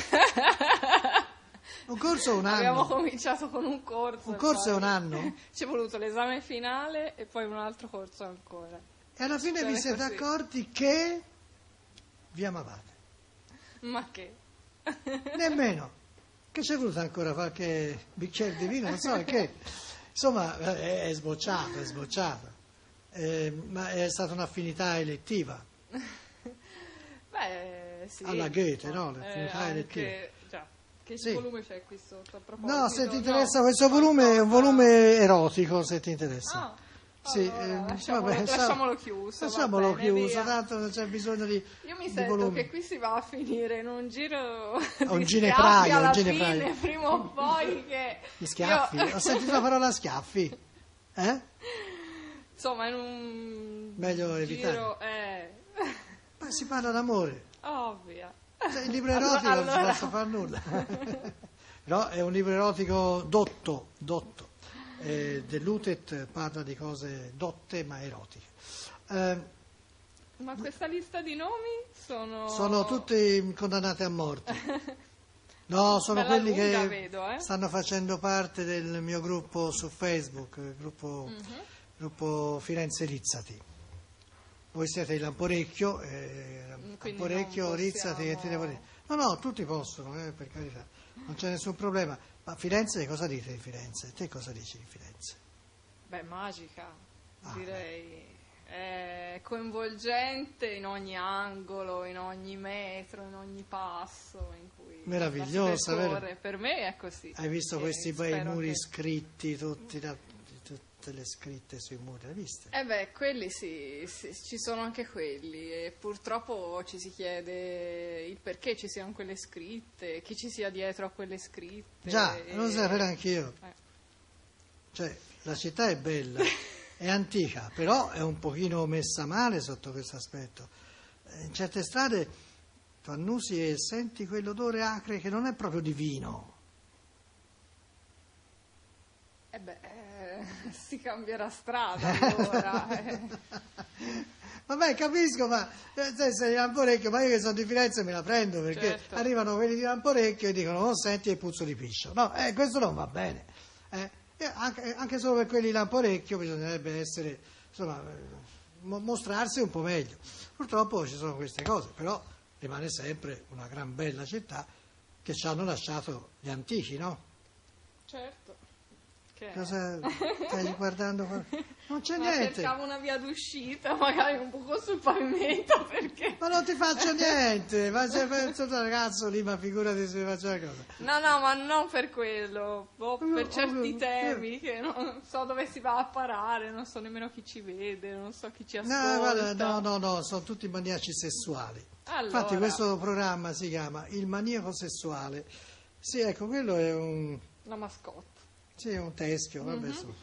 Un corso è un Abbiamo anno. cominciato con un corso. Un e corso è poi un anno? Ci è voluto l'esame finale e poi un altro corso ancora. E alla fine vi Succede siete così. accorti che vi amavate. Ma che? Nemmeno. Che c'è voluto ancora qualche bicchiere di vino? Non so che. Insomma, è, è sbocciato, è sbocciato. Eh, ma è stata un'affinità elettiva. Beh, sì. Alla Goethe, no? L'affinità anche- elettiva. Già. Che Sì. volume c'è qui sotto? A proposito? No, se ti No, interessa questo volume, è un qualcosa- volume erotico, se ti interessa. Ah, Sì, allora, eh, lasciamolo, vabbè, sa- lasciamolo chiuso. Lasciamolo va bene, chiuso, via. tanto non c'è bisogno di, Io mi di sento volumi. che qui si va a finire in un giro Un di ginepraio, schiaffi alla un ginepraio. fine, prima o poi che... Gli schiaffi? io- Ho sentito la parola schiaffi. Eh? Insomma, in un Meglio evitare. giro... Eh... Ma si parla d'amore. Ovvia. Cioè, il libro Allora- erotico non si allora- possa fare nulla. Però è un libro erotico dotto, dotto. Eh, Dell'Utet parla di cose dotte ma erotiche. Eh, Ma questa lista di nomi sono... sono tutti condannati a morte. No, sono Bella quelli lunga, che vedo, eh. stanno facendo parte del mio gruppo su Facebook, il gruppo, Mhm. gruppo Firenze Rizzati. Voi siete il Lamporecchio, eh, Quindi Lamporecchio, non Rizzati e possiamo- Tineporecchio. No, no, tutti possono, eh, per carità, non c'è nessun problema. Ma Firenze, cosa dite di Firenze? Te cosa dici di Firenze? Beh, magica, Ah, direi. È coinvolgente in ogni angolo, in ogni metro, in ogni passo in cui Meravigliosa, la si vero? percorre. Per me è così. Hai visto E questi bei spero muri che- scritti, tutti da- tutte le scritte sui muri, hai viste? Eh beh, quelli sì, sì, ci sono anche quelli e purtroppo ci si chiede il perché ci siano quelle scritte, chi ci sia dietro a quelle scritte. Già, e- lo sapevo anch'io. Eh. Cioè, la città è bella, è antica, però è un pochino messa male sotto questo aspetto. Eh, In certe strade tu annusi e senti quell'odore acre che non è proprio di vino. Eh beh, eh, si cambierà strada allora. eh. Vabbè, capisco, ma eh, se sei di Lamporecchio, ma io che sono di Firenze me la prendo, perché Certo. arrivano quelli di Lamporecchio e dicono, oh senti, è puzzo di piscio. No, eh, questo non va bene. Eh, e anche, anche solo per quelli di Lamporecchio bisognerebbe essere insomma, mo- mostrarsi un po' meglio. Purtroppo ci sono queste cose, però rimane sempre una gran bella città che ci hanno lasciato gli antichi, no? Certo. Che... Cosa stai guardando? Non c'è Ma niente. cercavo una via d'uscita, magari un po' sul pavimento, perché... Ma non ti faccio niente, ma c'è penso da ragazzo lì, ma figurati se faccio una cosa. No, no, ma non per quello, boh, per No, certi no, temi che non so dove si va a parare, non so nemmeno chi ci vede, non so chi ci No, ascolta. guarda, no, no, no, sono tutti maniaci sessuali. Allora. Infatti questo programma si chiama Il maniaco sessuale. Sì, ecco, quello è un... La mascotte. Sì, è un teschio, vabbè, Mhm. insomma.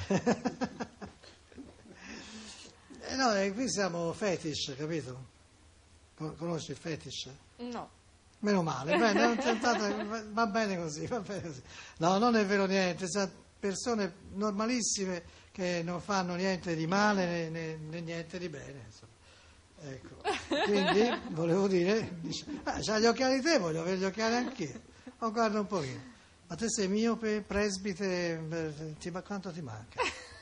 Eh no, eh, qui siamo fetish, capito? Con- Conosci il fetish? No. Meno male, bene, non c'è stato- va- va bene così, va bene così. No, non è vero niente, sono persone normalissime che non fanno niente di male né, né- né niente di bene, insomma. Ecco, quindi volevo dire, dice, ah, c'ha gli occhiali te, voglio avere gli occhiali anch'io. Oh, guarda un pochino. Ma te sei miope, presbite, beh, ti- ma quanto ti manca?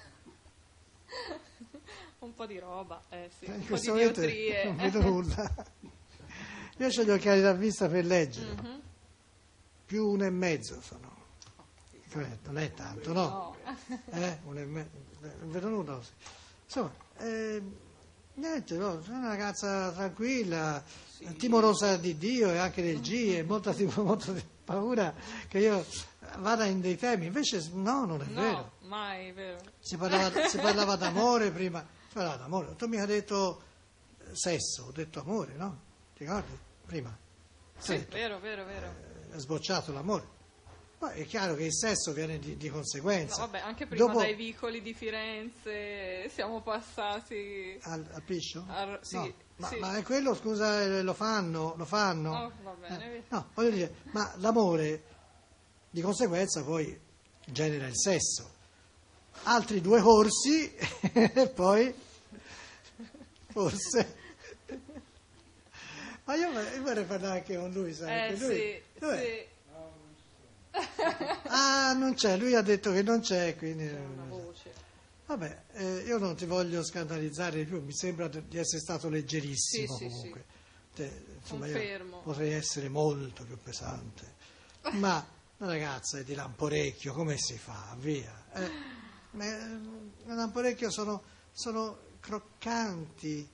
Un po' di roba, eh sì, In un po' di questo momento diotrie. non vedo nulla. Io ho gli occhiali da vista per leggere, Mhm. più uno e mezzo sono. Non è tanto, no? No. Eh, uno e mezzo, non vedo nulla. Insomma, eh, niente, no, sono una ragazza tranquilla, timorosa di Dio e anche del G, e molta, molta paura che io vada in dei temi, invece no, non è No, vero. mai, vero. Si parlava, si parlava d'amore prima, si parlava d'amore, tu mi hai detto eh, sesso, ho detto amore, no? Ti ricordi? Prima. Sì, Hai detto, vero, vero, vero. è sbocciato l'amore. Poi è chiaro che il sesso viene di, di No, conseguenza. vabbè, anche prima Dopo- dai vicoli di Firenze siamo passati... Al, al piscio? al- sì, No, ma, sì. ma è quello, scusa, eh, lo fanno, lo fanno. Oh, va bene. Eh, no, voglio dire, ma l'amore di conseguenza poi genera il sesso. Altri due corsi e poi forse. Ma io, io vorrei parlare anche con lui, sai? Eh che lui, sì, dov'è? sì. Ah, non c'è, lui ha detto che non c'è, quindi. C'è una voce. Vabbè, eh, io non ti voglio scandalizzare di più, mi sembra di essere stato leggerissimo Sì, sì, comunque. Te, insomma, io Confermo. potrei essere molto più pesante. Ma la ragazza è di Lamporecchio, come si fa? Via. Eh, ma, eh, Lamporecchio sono, sono croccanti,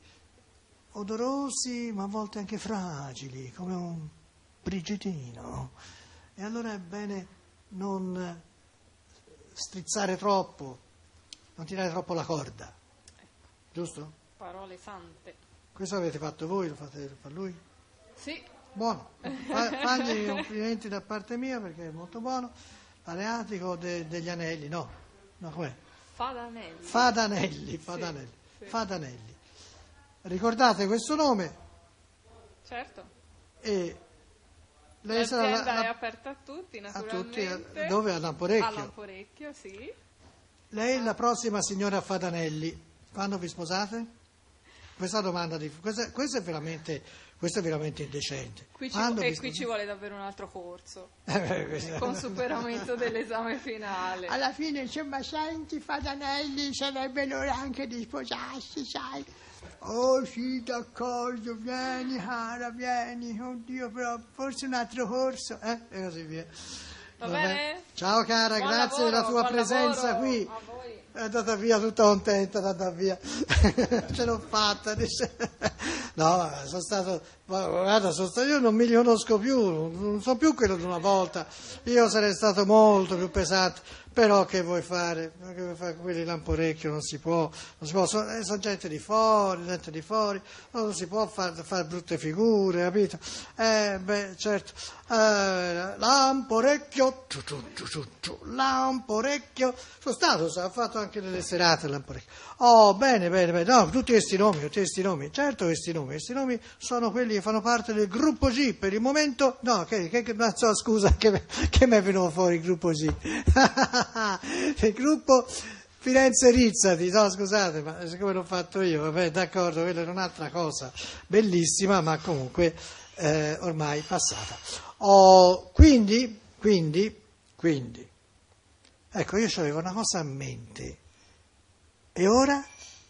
odorosi, ma a volte anche fragili, come un brigidino. E allora è bene non strizzare troppo, non tirare troppo la corda, giusto? Parole sante. Questo l'avete fatto voi, lo fate lo fa lui? Sì, Buono, Fa- fagli i complimenti da parte mia perché è molto buono. Paleatico de- degli anelli, no, no com'è? Fadanelli. Fadanelli, Fadanelli, sì. Fadanelli. Ricordate questo nome Certo. e lei sarà la- L'azienda la- è aperta a tutti, a tutti, naturalmente. a- dove? A Lamporecchio. A Lamporecchio, sì. Lei è la prossima signora Fadanelli. Quando vi sposate? Questa domanda di, questa, questa è veramente, questo è veramente indecente. Qui ci, Quando e vi qui ci vuole davvero un altro corso, sposate? Eh, questa- con superamento dell'esame finale. Alla fine, insomma, senti, Fadanelli, sarebbe l'ora anche di sposarsi, sai? Oh sì, d'accordo, vieni cara, vieni, oddio, però forse un altro corso, eh? E così via. Va Vabbè. bene? Ciao cara, Buon grazie lavoro, della tua buon presenza lavoro qui. a voi. È andata via tutta contenta, è andata via. Ce l'ho fatta. Dice. No, sono stato, guarda, sono stato, io non mi riconosco più, non sono più quello di una volta. Io sarei stato molto più pesante, però che vuoi fare? Che vuoi fare? Quelli Lamporecchio non si può, non si può, sono, eh, sono gente di fuori, gente di fuori, non si può fare far brutte figure, capito? Eh, beh, certo. Eh, Lamporecchio, ciu, ciu, ciu, ciu, ciu, Lamporecchio, sono stato, ho fatto anche delle serate a Lamporecchio. Oh, bene, bene, bene, no, tutti questi nomi, tutti questi nomi, certo questi nomi, questi nomi sono quelli che fanno parte del gruppo G, per il momento, no, che, che, che so, scusa, che, che mi è venuto fuori il gruppo G, il gruppo Firenze Rizzati, no, scusate, ma siccome l'ho fatto io, vabbè, d'accordo, quella era un'altra cosa bellissima, ma comunque eh, ormai passata. Oh, quindi, quindi, quindi, ecco, io avevo una cosa a mente, e ora?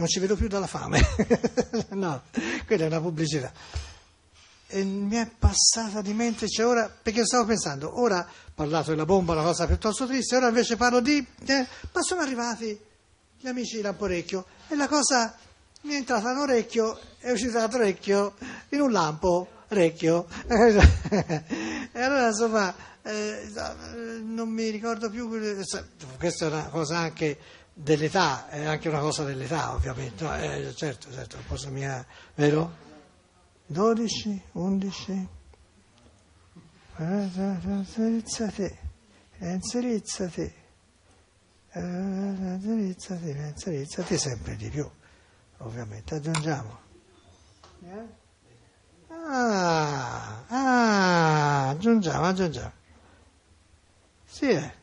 non ci vedo più dalla fame. No, quella è una pubblicità. E mi è passata di mente, cioè ora, perché stavo pensando, ora ho parlato della bomba, una cosa piuttosto triste, ora invece parlo di, eh, ma sono arrivati gli amici di Lamporecchio e la cosa mi è entrata in orecchio, è uscita dall'orecchio in un lampo orecchio. E allora insomma, eh, non mi ricordo più, questa è una cosa anche dell'età, è anche una cosa dell'età ovviamente, no, eh, certo, certo, una cosa mia, vero? dodici, undici, rizzati, rizzati, rizzati, rizzati sempre di più, ovviamente, aggiungiamo. Ah, ah, aggiungiamo, aggiungiamo. Sì è,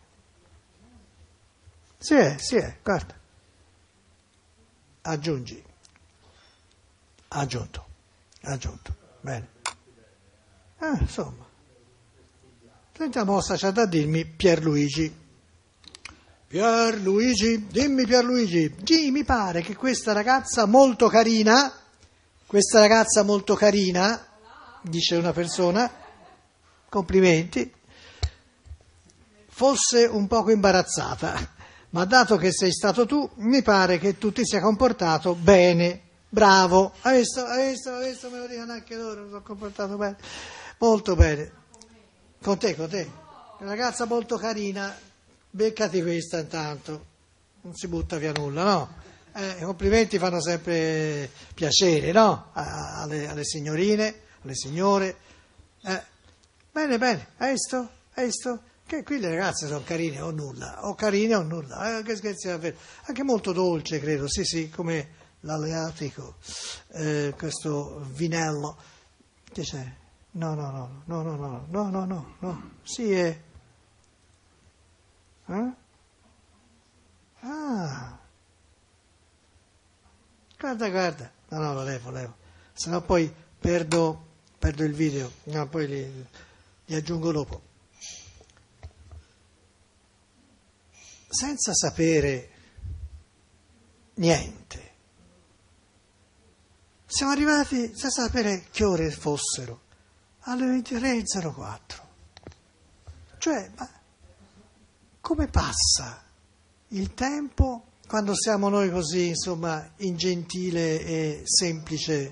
sì è, sì è, guarda, aggiungi, aggiunto. Aggiunto, bene. Ah, insomma. Sentiamo cosa c'è da dirmi Pierluigi. Pierluigi, dimmi Pierluigi. Sì, mi pare che questa ragazza molto carina, questa ragazza molto carina, dice una persona, complimenti, fosse un poco imbarazzata, ma dato che sei stato tu, mi pare che tu ti sia comportato bene. Bravo, hai visto, hai visto, hai visto, me lo dicono anche loro, mi sono comportato bene, molto bene, con te, con te, una ragazza molto carina, beccati questa intanto, non si butta via nulla, no? Eh, I complimenti fanno sempre piacere, no? Alle, alle signorine, alle signore, eh. Bene, bene, hai visto, hai visto? Che qui le ragazze sono carine o nulla, o carine o nulla, eh, che scherzi davvero, anche molto dolce credo, sì sì, come l'Aleatico, eh, questo vinello, che c'è? No, no, no, no, no, no, no, no, no, no, sì è, eh? Ah, guarda, guarda, no, no, lo levo, levo, se no poi perdo, perdo il video, no, poi li, li aggiungo dopo. Senza sapere niente. Siamo arrivati senza sapere che ore fossero, alle ventitré e zero quattro. Cioè, ma come passa il tempo quando siamo noi così, insomma, in gentile e semplice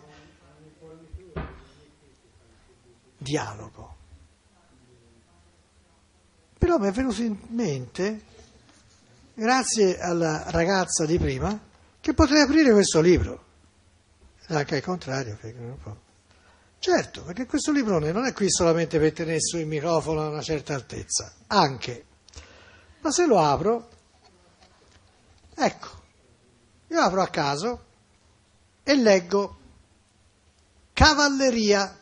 dialogo? Però mi è venuto in mente, grazie alla ragazza di prima, che potrei aprire questo libro. Anche al contrario, perché non può. Certo, perché questo librone non è qui solamente per tenere su il microfono a una certa altezza, anche. Ma se lo apro, ecco, io apro a caso e leggo cavalleria,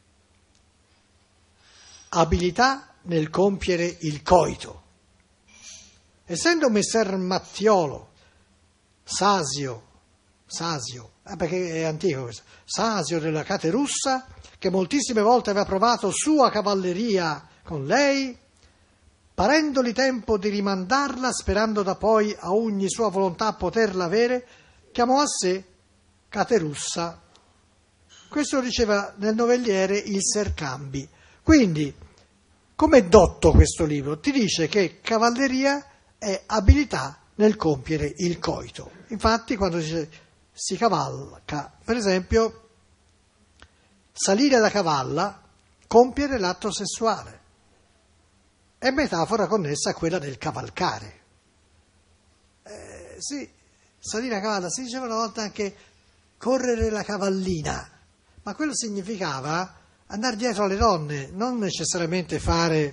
abilità nel compiere il coito. Essendo messer Mattiolo, Sasio, Sasio, ah, perché è antico questo, Sasio della Caterussa, che moltissime volte aveva provato sua cavalleria con lei, parendoli tempo di rimandarla, sperando da poi a ogni sua volontà poterla avere, chiamò a sé Caterussa. Questo lo diceva nel novelliere il Sercambi. Quindi, com'è dotto questo libro? Ti dice che cavalleria è abilità nel compiere il coito. Infatti, quando dice si cavalca, per esempio, salire da cavalla, compiere l'atto sessuale, è metafora connessa a quella del cavalcare. Eh, sì, salire a cavalla, si diceva una volta anche correre la cavallina, ma quello significava andare dietro alle donne, non necessariamente fare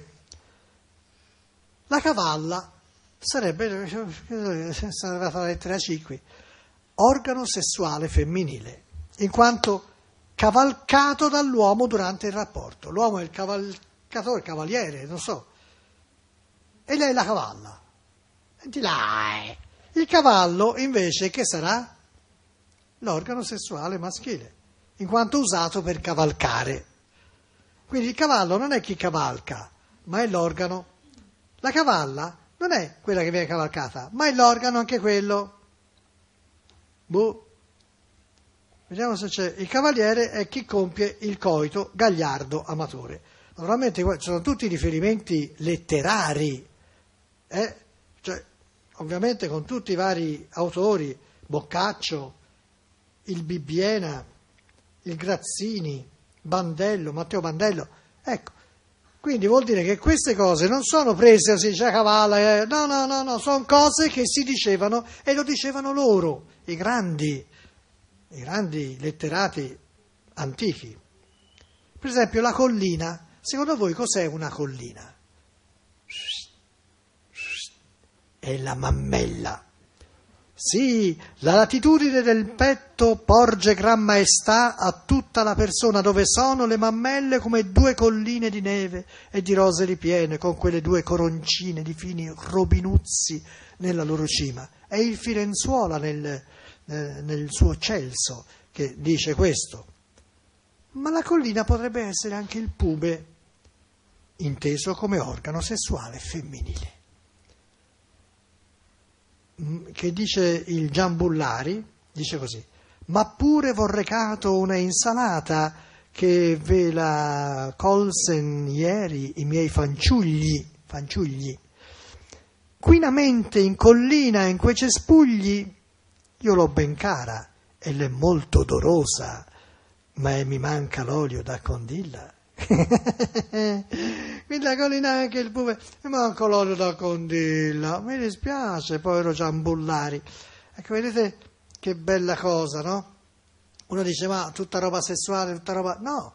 la cavalla, sarebbe, sono arrivata la lettera C qui, organo sessuale femminile, in quanto cavalcato dall'uomo durante il rapporto. L'uomo è il cavalcatore, il cavaliere, non so, e lei è la cavalla. Senti là, il cavallo invece che sarà? L'organo sessuale maschile, in quanto usato per cavalcare. Quindi il cavallo non è chi cavalca, ma è l'organo. La cavalla non è quella che viene cavalcata, ma è l'organo anche quello. Boh. Vediamo se c'è. Il cavaliere è chi compie il coito, gagliardo, amatore. Naturalmente ci sono tutti riferimenti letterari, eh? Cioè, ovviamente con tutti i vari autori, Boccaccio, il Bibbiena, il Grazzini, Bandello, Matteo Bandello, ecco. Quindi vuol dire che queste cose non sono prese, si dice a cavallo, eh. no, no, no, no, sono cose che si dicevano e lo dicevano loro, i grandi, i grandi letterati antichi. Per esempio la collina, secondo voi cos'è una collina? È la mammella. Sì, la latitudine del petto porge gran maestà a tutta la persona, dove sono le mammelle come due colline di neve e di rose ripiene, con quelle due coroncine di fini robinuzzi nella loro cima. È il Firenzuola nel, eh, nel suo Celso che dice questo. Ma la collina potrebbe essere anche il pube, inteso come organo sessuale femminile. Che dice il Giambullari, dice così: ma pure v'ho recato una insalata che ve la colsen ieri i miei fanciulli, fanciugli. Quinamente in collina in quei cespugli io l'ho ben cara e l'è molto odorosa, ma mi manca l'olio da condilla. Quindi la collina è anche il pube, mi manca l'olio da condilla, mi dispiace, povero Giambullari. Ecco, vedete che bella cosa, no? Uno dice, ma tutta roba sessuale, tutta roba... No,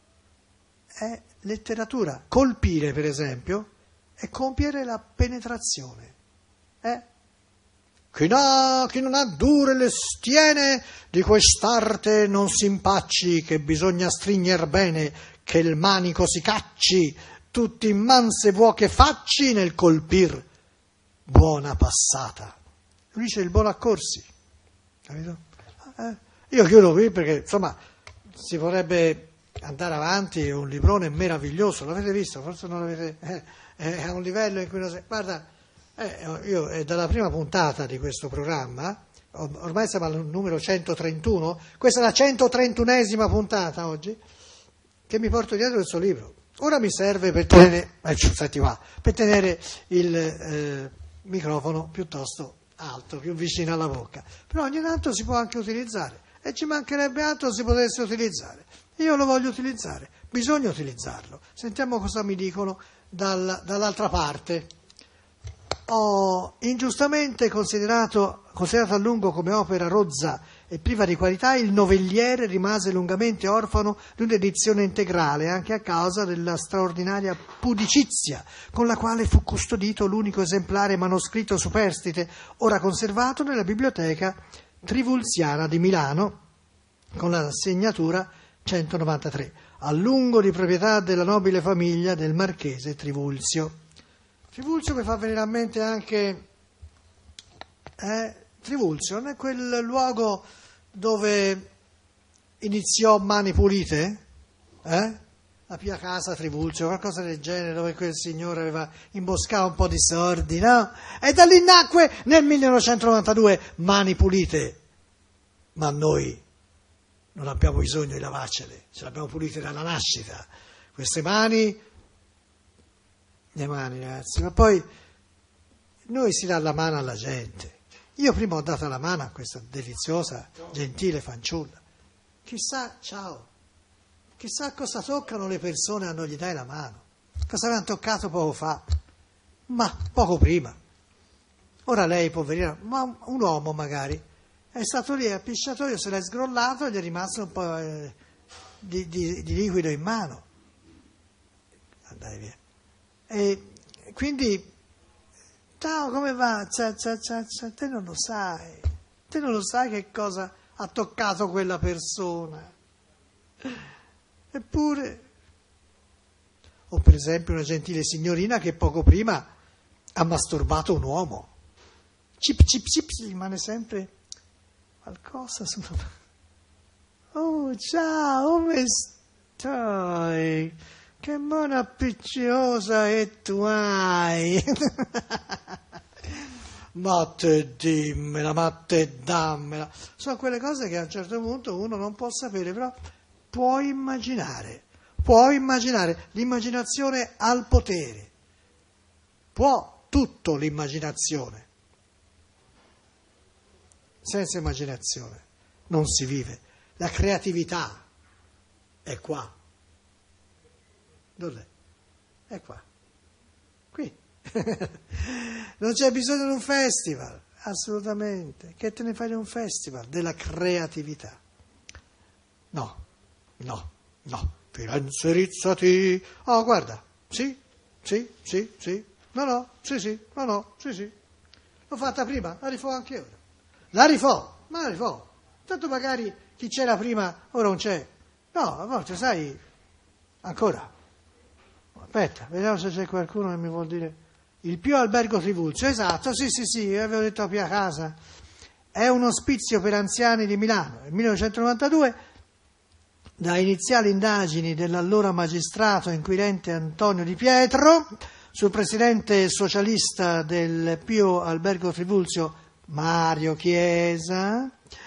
è letteratura. Colpire, per esempio, è compiere la penetrazione. Eh? Chi, na, chi non ha dure le stiene di quest'arte non si impacci, che bisogna stringere bene, che il manico si cacci, tutti in manse vuoche facci nel colpir buona passata. Lui dice il Bonaccorsi, capito? Eh, io chiudo qui perché insomma si vorrebbe andare avanti, è un librone meraviglioso, l'avete visto? Forse non l'avete, eh, è a un livello in cui non si... Guarda, eh, io è dalla prima puntata di questo programma, ormai siamo al numero centotrentuno, questa è la centotrentunesima puntata oggi, che mi porto dietro questo libro. Ora mi serve per tenere, eh, senti qua, per tenere il eh, microfono piuttosto alto, più vicino alla bocca. Però ogni tanto si può anche utilizzare e ci mancherebbe altro si potesse utilizzare. Io lo voglio utilizzare, bisogna utilizzarlo. Sentiamo cosa mi dicono dal, dall'altra parte. Ho ingiustamente considerato, considerato a lungo come opera rozza e priva di qualità, il Novelliere rimase lungamente orfano di un'edizione integrale, anche a causa della straordinaria pudicizia con la quale fu custodito l'unico esemplare manoscritto superstite, ora conservato nella biblioteca Trivulziana di Milano, con la segnatura centonovantatré, a lungo di proprietà della nobile famiglia del marchese Trivulzio. Trivulzio mi fa venire a mente anche eh, Trivulzio, non è quel luogo dove iniziò Mani Pulite? Eh? La Pia Casa Trivulzio, qualcosa del genere, dove quel signore aveva imboscato un po' di sordi, no? E da lì nacque nel millenovecentonovantadue Mani Pulite. Ma noi non abbiamo bisogno di lavarcele, ce le abbiamo pulite dalla nascita. Queste mani... le mani, ragazzi, ma poi noi si dà la mano alla gente. Io prima ho dato la mano a questa deliziosa, gentile fanciulla. Chissà, ciao, chissà cosa toccano le persone a non gli dai la mano. Cosa avevano toccato poco fa? Ma poco prima. Ora lei, poverina, ma un uomo magari, è stato lì al pisciatoio, se l'è sgrollato e gli è rimasto un po' eh, di, di, di liquido in mano. Andai via. E quindi, ciao, come va? Cia, cia, cia, cia. Te non lo sai, te non lo sai che cosa ha toccato quella persona. Eppure, o per esempio una gentile signorina che poco prima ha masturbato un uomo. Cip, cip, cip, rimane sempre qualcosa sulla... Oh, ciao, come stai? Che mano appicciosa che tu hai! ma te dimmela, ma te dammela. Sono quelle cose che a un certo punto uno non può sapere, però può immaginare, può immaginare, l'immaginazione ha il potere, può tutto l'immaginazione. Senza immaginazione non si vive. La creatività è qua. Dov'è? È qua. Qui. Non c'è bisogno di un festival, assolutamente. Che te ne fai di un festival? Della creatività. No, no, no. Firenze rizzati. Oh, guarda. Sì, sì, sì, sì. No, no, sì, sì, no, no, sì, sì. L'ho fatta prima, la rifò anche ora. La rifò, ma la rifò. Tanto magari chi c'era prima ora non c'è. No, a volte sai, ancora. Aspetta, vediamo se c'è qualcuno che mi vuol dire. Il Pio Albergo Trivulzio, esatto, sì, sì, sì, io avevo detto Pia Casa. È un ospizio per anziani di Milano. Nel millenovecentonovantadue, da iniziali indagini dell'allora magistrato inquirente Antonio Di Pietro sul presidente socialista del Pio Albergo Trivulzio, Mario Chiesa,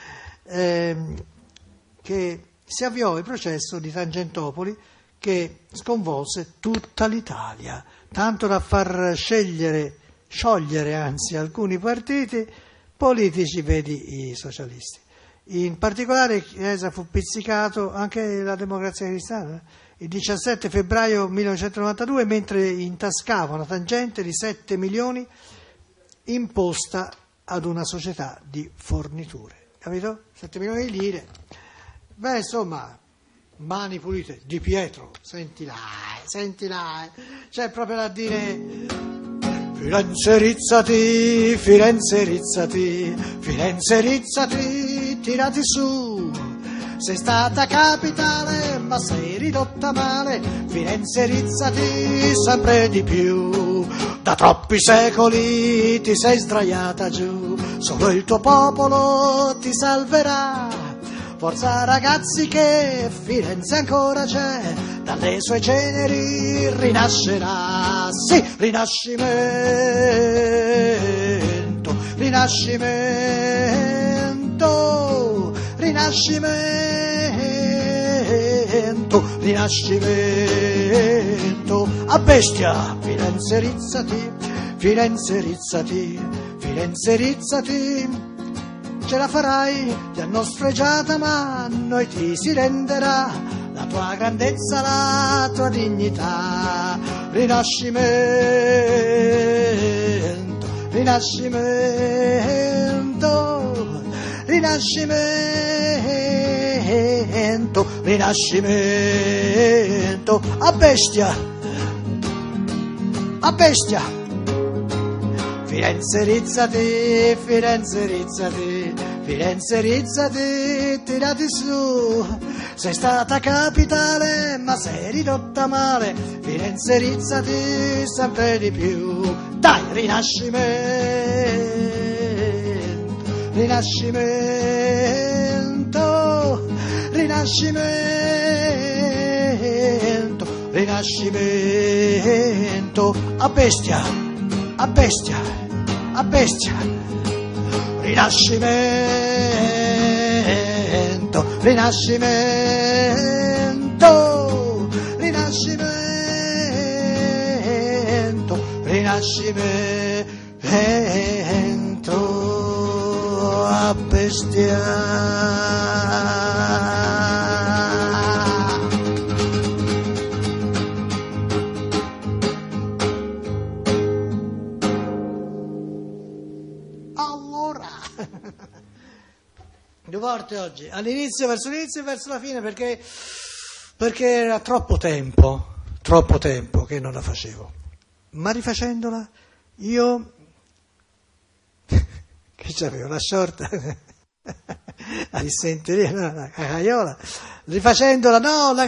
ehm, che si avviò il processo di Tangentopoli che sconvolse tutta l'Italia, tanto da far scegliere, sciogliere anzi alcuni partiti politici, vedi i socialisti. In particolare Chiesa fu pizzicato, anche la Democrazia Cristiana, il diciassette febbraio millenovecentonovantadue, mentre intascava una tangente di sette milioni imposta ad una società di forniture. Capito? sette milioni di lire. Beh, insomma, mani pulite. Di Pietro, senti là, senti là. C'è proprio da dire: Firenze rizzati, Firenze rizzati, Firenze rizzati, tirati su. Sei stata capitale, ma sei ridotta male. Firenze rizzati, sempre di più. Da troppi secoli ti sei sdraiata giù. Solo il tuo popolo ti salverà. Forza ragazzi che Firenze ancora c'è, dalle sue ceneri rinascerà. Sì, rinascimento, rinascimento, rinascimento, rinascimento. A bestia, Firenze rizzati, Firenze rizzati, Firenze rizzati. Ce la farai, ti hanno sfregiata ma a noi ti si renderà la tua grandezza, la tua dignità. Rinascimento, rinascimento, rinascimento, rinascimento. A bestia, a bestia. Firenze rizzati, Firenze rizzati, Firenze rizzati, tirati su. Sei stata capitale, ma sei ridotta male. Firenze rizzati, sempre di più. Dai, rinascimento, rinascimento, rinascimento, rinascimento. A bestia, a bestia. A bestia, rinascimento, rinascimento, rinascimento, rinascimento, a bestia. Due volte oggi, all'inizio, verso l'inizio e verso la fine, perché, perché era troppo tempo, troppo tempo che non la facevo. Ma rifacendola, io, che c'avevo, la short, la dissenteria, no, la cagaiola, rifacendola, no, la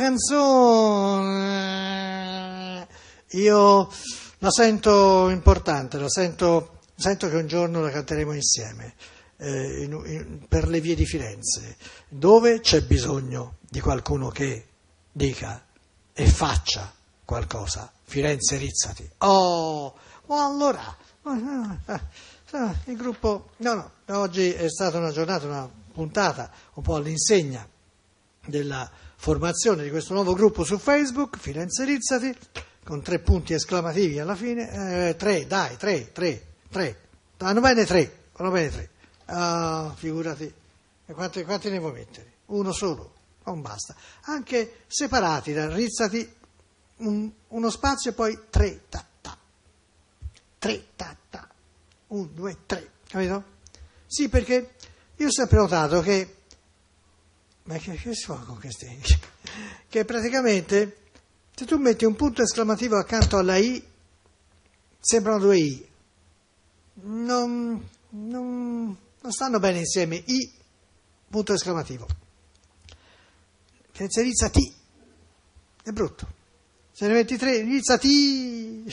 canzone, io la sento importante, la sento, sento che un giorno la canteremo insieme. Eh, in, in, per le vie di Firenze, dove c'è bisogno di qualcuno che dica e faccia qualcosa. Firenze rizzati. Oh, ma allora, il gruppo, no, no, oggi è stata una giornata, una puntata un po' all'insegna della formazione di questo nuovo gruppo su Facebook, Firenze Rizzati, con tre punti esclamativi alla fine, eh, tre, dai, tre, tre, tre, vanno bene tre, vanno bene tre, ah, figurati, e quanti, quanti ne vuoi mettere? Uno solo, non basta, anche separati da Rizzati, un, uno spazio e poi tre, ta, ta, tre, ta, ta. Un, due, tre, capito? Sì, perché io ho sempre notato che, ma che, che si fa con questi? Che praticamente se tu metti un punto esclamativo accanto alla I, sembrano due I, non, non, non stanno bene insieme, I, punto esclamativo. Firenze Rizzati, è brutto. Se ne metti tre, Rizzati.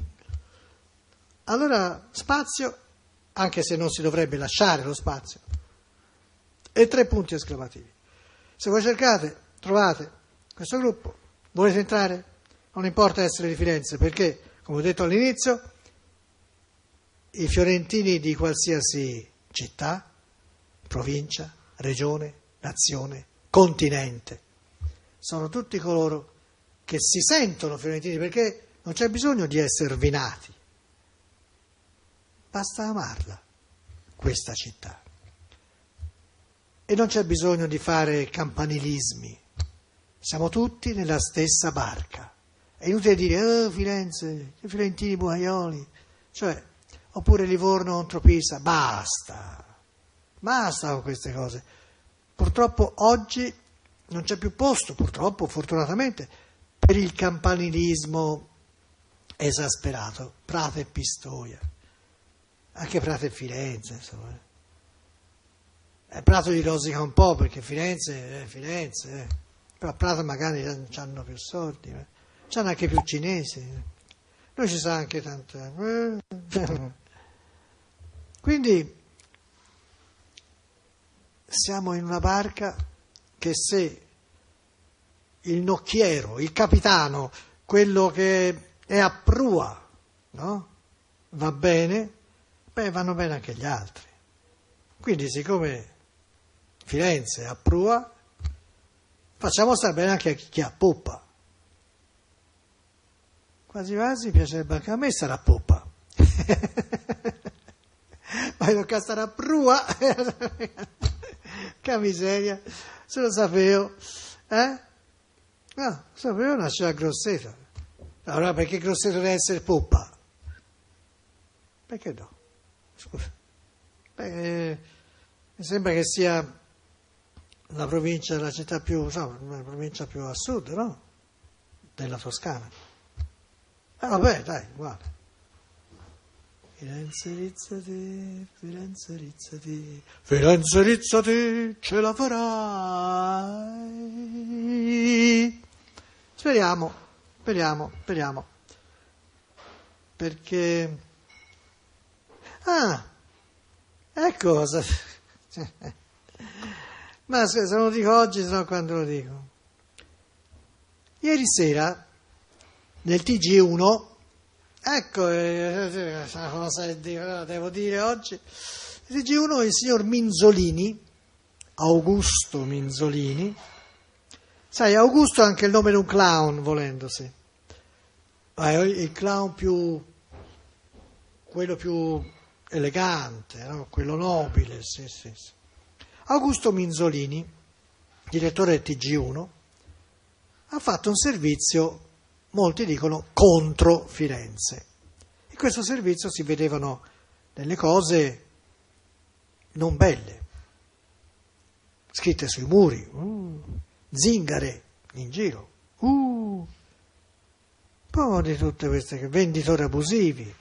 Allora spazio, anche se non si dovrebbe lasciare lo spazio, e tre punti esclamativi. Se voi cercate, trovate questo gruppo, volete entrare, non importa essere di Firenze, perché, come ho detto all'inizio, i fiorentini di qualsiasi città, provincia, regione, nazione, continente, sono tutti coloro che si sentono fiorentini, perché non c'è bisogno di essere vinati. Basta amarla, questa città. E non c'è bisogno di fare campanilismi. Siamo tutti nella stessa barca. È inutile dire, oh Firenze, i fiorentini buaioli, cioè, oppure Livorno contro Pisa. Basta, basta con queste cose. Purtroppo oggi non c'è più posto, purtroppo, fortunatamente, per il campanilismo esasperato. Prato e Pistoia. Anche Prato e Firenze, insomma. Eh, Prato li rosica un po' perché Firenze è Firenze, eh. Però a Prato magari hanno più soldi, eh. C'hanno anche più cinesi. Noi ci sa anche tanta. Eh. Quindi siamo in una barca che se il nocchiero, il capitano, quello che è a prua, no? Va bene, beh, vanno bene anche gli altri. Quindi, siccome Firenze è a prua, facciamo stare bene anche a chi ha poppa. Quasi quasi piacerebbe anche a me stare a poppa. Ma io tocca stare a prua. Che miseria, se lo sapevo. Eh? No, sapevo nasce a Grosseto. Allora perché Grosseto deve essere poppa? Perché no? Scusa. Beh, mi sembra che sia la provincia, la città più, insomma, la provincia più a sud, no? Della Toscana. Ah, vabbè, dai, uguale. Firenze Rizzati, Firenze Rizzati, Firenze Rizzati, ce la farai. Speriamo, speriamo, speriamo. Perché... Ah, ecco cosa... Ma se non lo dico oggi, se no quando lo dico. Ieri sera, nel T G uno, ecco, eh, una cosa che devo dire oggi, nel T G uno il signor Minzolini, Augusto Minzolini, sai, Augusto è anche il nome di un clown, volendosi, ma è il clown più, quello più elegante, no? Quello nobile, sì, sì, sì. Augusto Minzolini, direttore del T G uno, ha fatto un servizio, molti dicono, contro Firenze. In questo servizio si vedevano delle cose non belle, scritte sui muri, uh, zingare in giro, uh, poi di tutte queste venditori abusivi.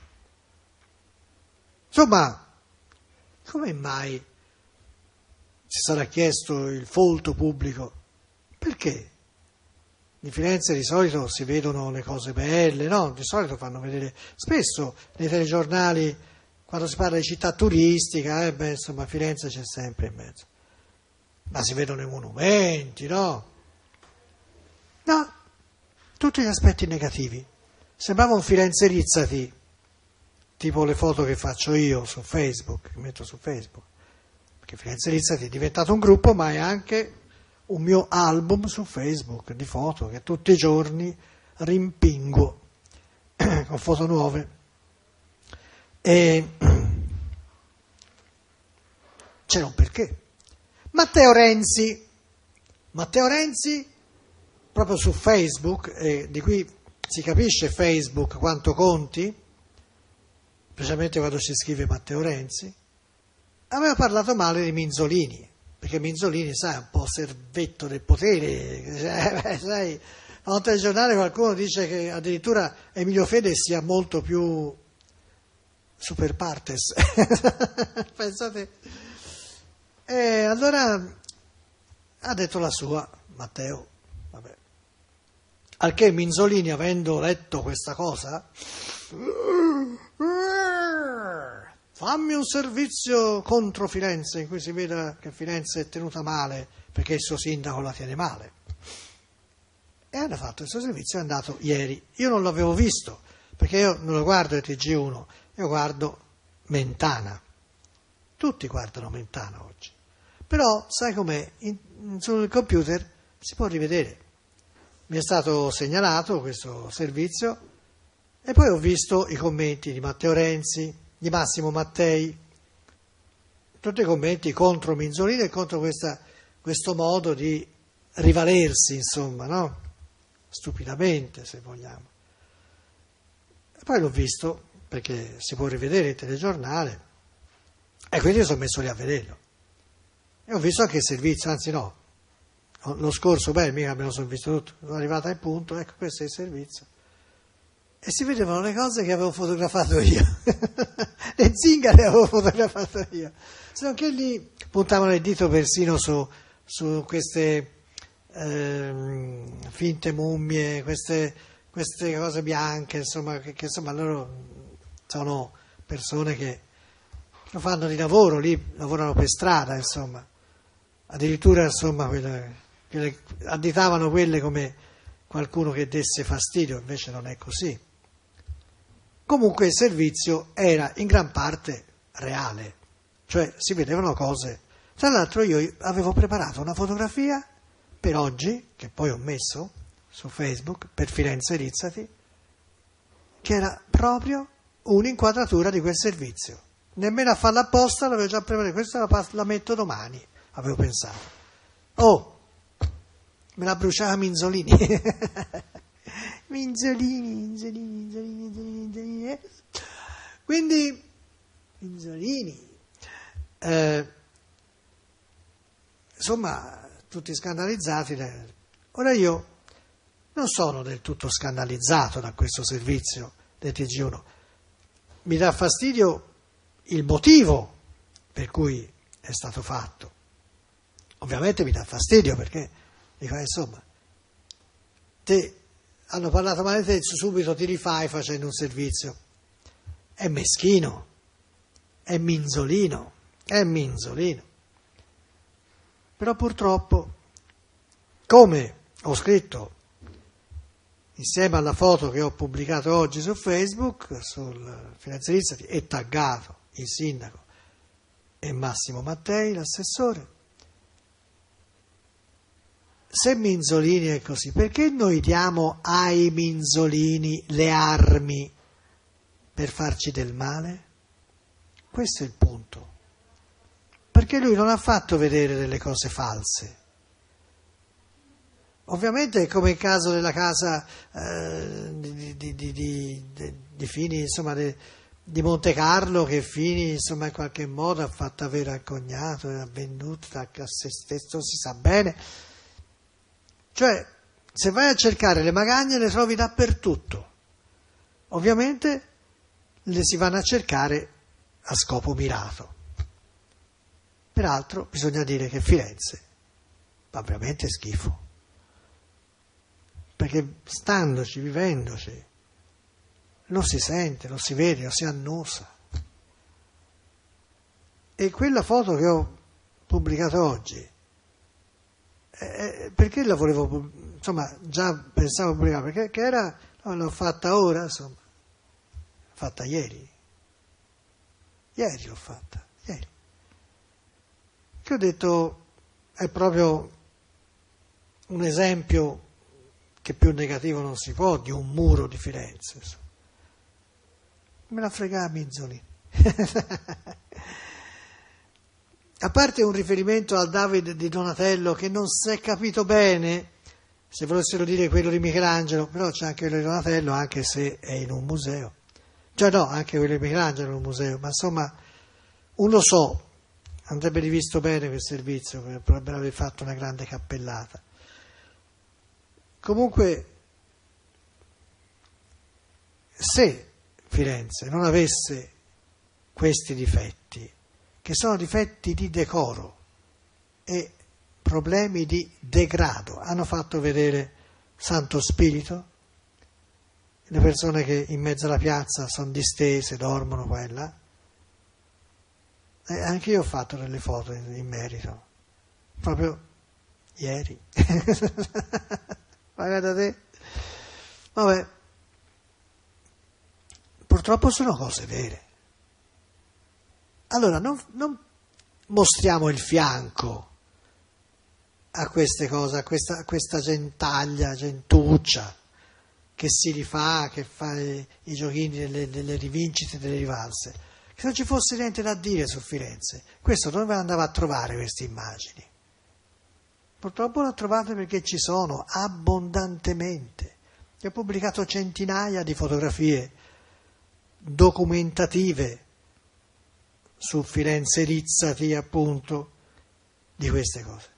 Insomma, come mai si sarà chiesto il folto pubblico? Perché di Firenze di solito si vedono le cose belle, no? Di solito fanno vedere spesso nei telegiornali, quando si parla di città turistica, eh, beh, insomma, Firenze c'è sempre in mezzo. Ma si vedono i monumenti, no? No, tutti gli aspetti negativi. Sembrava un Firenze Rizzati tipo le foto che faccio io su Facebook, che metto su Facebook, perché Firenze Rizzati è diventato un gruppo, ma è anche un mio album su Facebook di foto che tutti i giorni rimpinguo con foto nuove. E c'era un perché. Matteo Renzi, Matteo Renzi proprio su Facebook, e di qui si capisce Facebook quanto conti, specialmente quando si scrive Matteo Renzi, aveva parlato male di Minzolini, perché Minzolini, sai, è un po' servetto del potere, cioè, sai, a un telegiornale qualcuno dice che addirittura Emilio Fede sia molto più super partes, pensate. E allora ha detto la sua, Matteo, vabbè. Al che Minzolini, avendo letto questa cosa, fammi un servizio contro Firenze, in cui si veda che Firenze è tenuta male perché il suo sindaco la tiene male. E hanno fatto questo servizio, è andato ieri. Io non l'avevo visto, perché io non lo guardo il T G uno, io guardo Mentana. Tutti guardano Mentana oggi. Però, sai com'è? In, sul computer si può rivedere. Mi è stato segnalato questo servizio e poi ho visto i commenti di Matteo Renzi, di Massimo Mattei, tutti i commenti contro Minzolini e contro questa, questo modo di rivalersi, insomma, no? Stupidamente, se vogliamo. E poi l'ho visto, perché si può rivedere il telegiornale, e quindi sono messo lì a vederlo. E ho visto anche il servizio, anzi no, lo scorso, beh, mica me lo sono visto tutto, sono arrivato al punto, ecco, questo è il servizio. E si vedevano le cose che avevo fotografato io, le zingare avevo fotografato io, se non che lì puntavano il dito persino su, su queste eh, finte mummie, queste, queste cose bianche, insomma, che, che insomma loro sono persone che lo fanno di lavoro, lì lavorano per strada, insomma, addirittura insomma quelle, quelle, additavano quelle come qualcuno che desse fastidio, invece non è così. Comunque il servizio era in gran parte reale, cioè si vedevano cose. Tra l'altro io avevo preparato una fotografia per oggi, che poi ho messo su Facebook, per Firenze Rizzati, che era proprio un'inquadratura di quel servizio. Nemmeno a farla apposta, l'avevo già preparata, questa la, la metto domani, avevo pensato. Oh, me la bruciava Minzolini. Minzolini, Minzolini, Minzolini, Minzolini, Minzolini. Quindi, Minzolini, eh, insomma, tutti scandalizzati. Ora io non sono del tutto scandalizzato da questo servizio del T G uno. Mi dà fastidio il motivo per cui è stato fatto. Ovviamente mi dà fastidio perché, dico, insomma, te hanno parlato male di te, subito ti rifai facendo un servizio. È meschino, è minzolino, è minzolino. Però purtroppo, come ho scritto insieme alla foto che ho pubblicato oggi su Facebook, sul Firenze Rizzati, e taggato il sindaco e Massimo Mattei, l'assessore, se Minzolini è così, perché noi diamo ai Minzolini le armi per farci del male? Questo è il punto. Perché lui non ha fatto vedere delle cose false. Ovviamente è come il caso della casa eh, di, di, di, di, di Fini, insomma, di, di Monte Carlo, che Fini, insomma, in qualche modo ha fatto avere al cognato, ha venduto a se stesso, si sa bene. Cioè, se vai a cercare le magagne le trovi dappertutto. Ovviamente le si vanno a cercare a scopo mirato. Peraltro bisogna dire che Firenze fa veramente schifo. Perché standoci, vivendoci, lo si sente, lo si vede, lo si annusa. E quella foto che ho pubblicato oggi, Eh, perché la volevo, insomma, già pensavo pubblicare, perché che era, no, l'ho fatta ora, insomma, fatta ieri, ieri l'ho fatta, ieri. Che ho detto, è proprio un esempio che più negativo non si può, di un muro di Firenze. Me la fregava Minzolini. A parte un riferimento al David di Donatello che non si è capito bene, se volessero dire quello di Michelangelo, però c'è anche quello di Donatello, anche se è in un museo. Cioè no, anche quello di Michelangelo è in un museo, ma insomma, uno so, andrebbe rivisto bene quel servizio per aver fatto una grande cappellata. Comunque, se Firenze non avesse questi difetti, che sono difetti di decoro e problemi di degrado, hanno fatto vedere Santo Spirito, le persone che in mezzo alla piazza sono distese, dormono qua e là. E anche io ho fatto delle foto in, in merito, proprio ieri. Vai da te. Vabbè, purtroppo sono cose vere. Allora non, non mostriamo il fianco a queste cose, a questa, a questa gentaglia, gentuccia che si rifà, che fa i, i giochini delle, delle rivincite, delle rivalse. Che non ci fosse niente da dire su Firenze. Questo dove andava a trovare queste immagini? Purtroppo le trovate perché ci sono abbondantemente. Io ho pubblicato centinaia di fotografie documentative su Firenze Rizzati, appunto, di queste cose.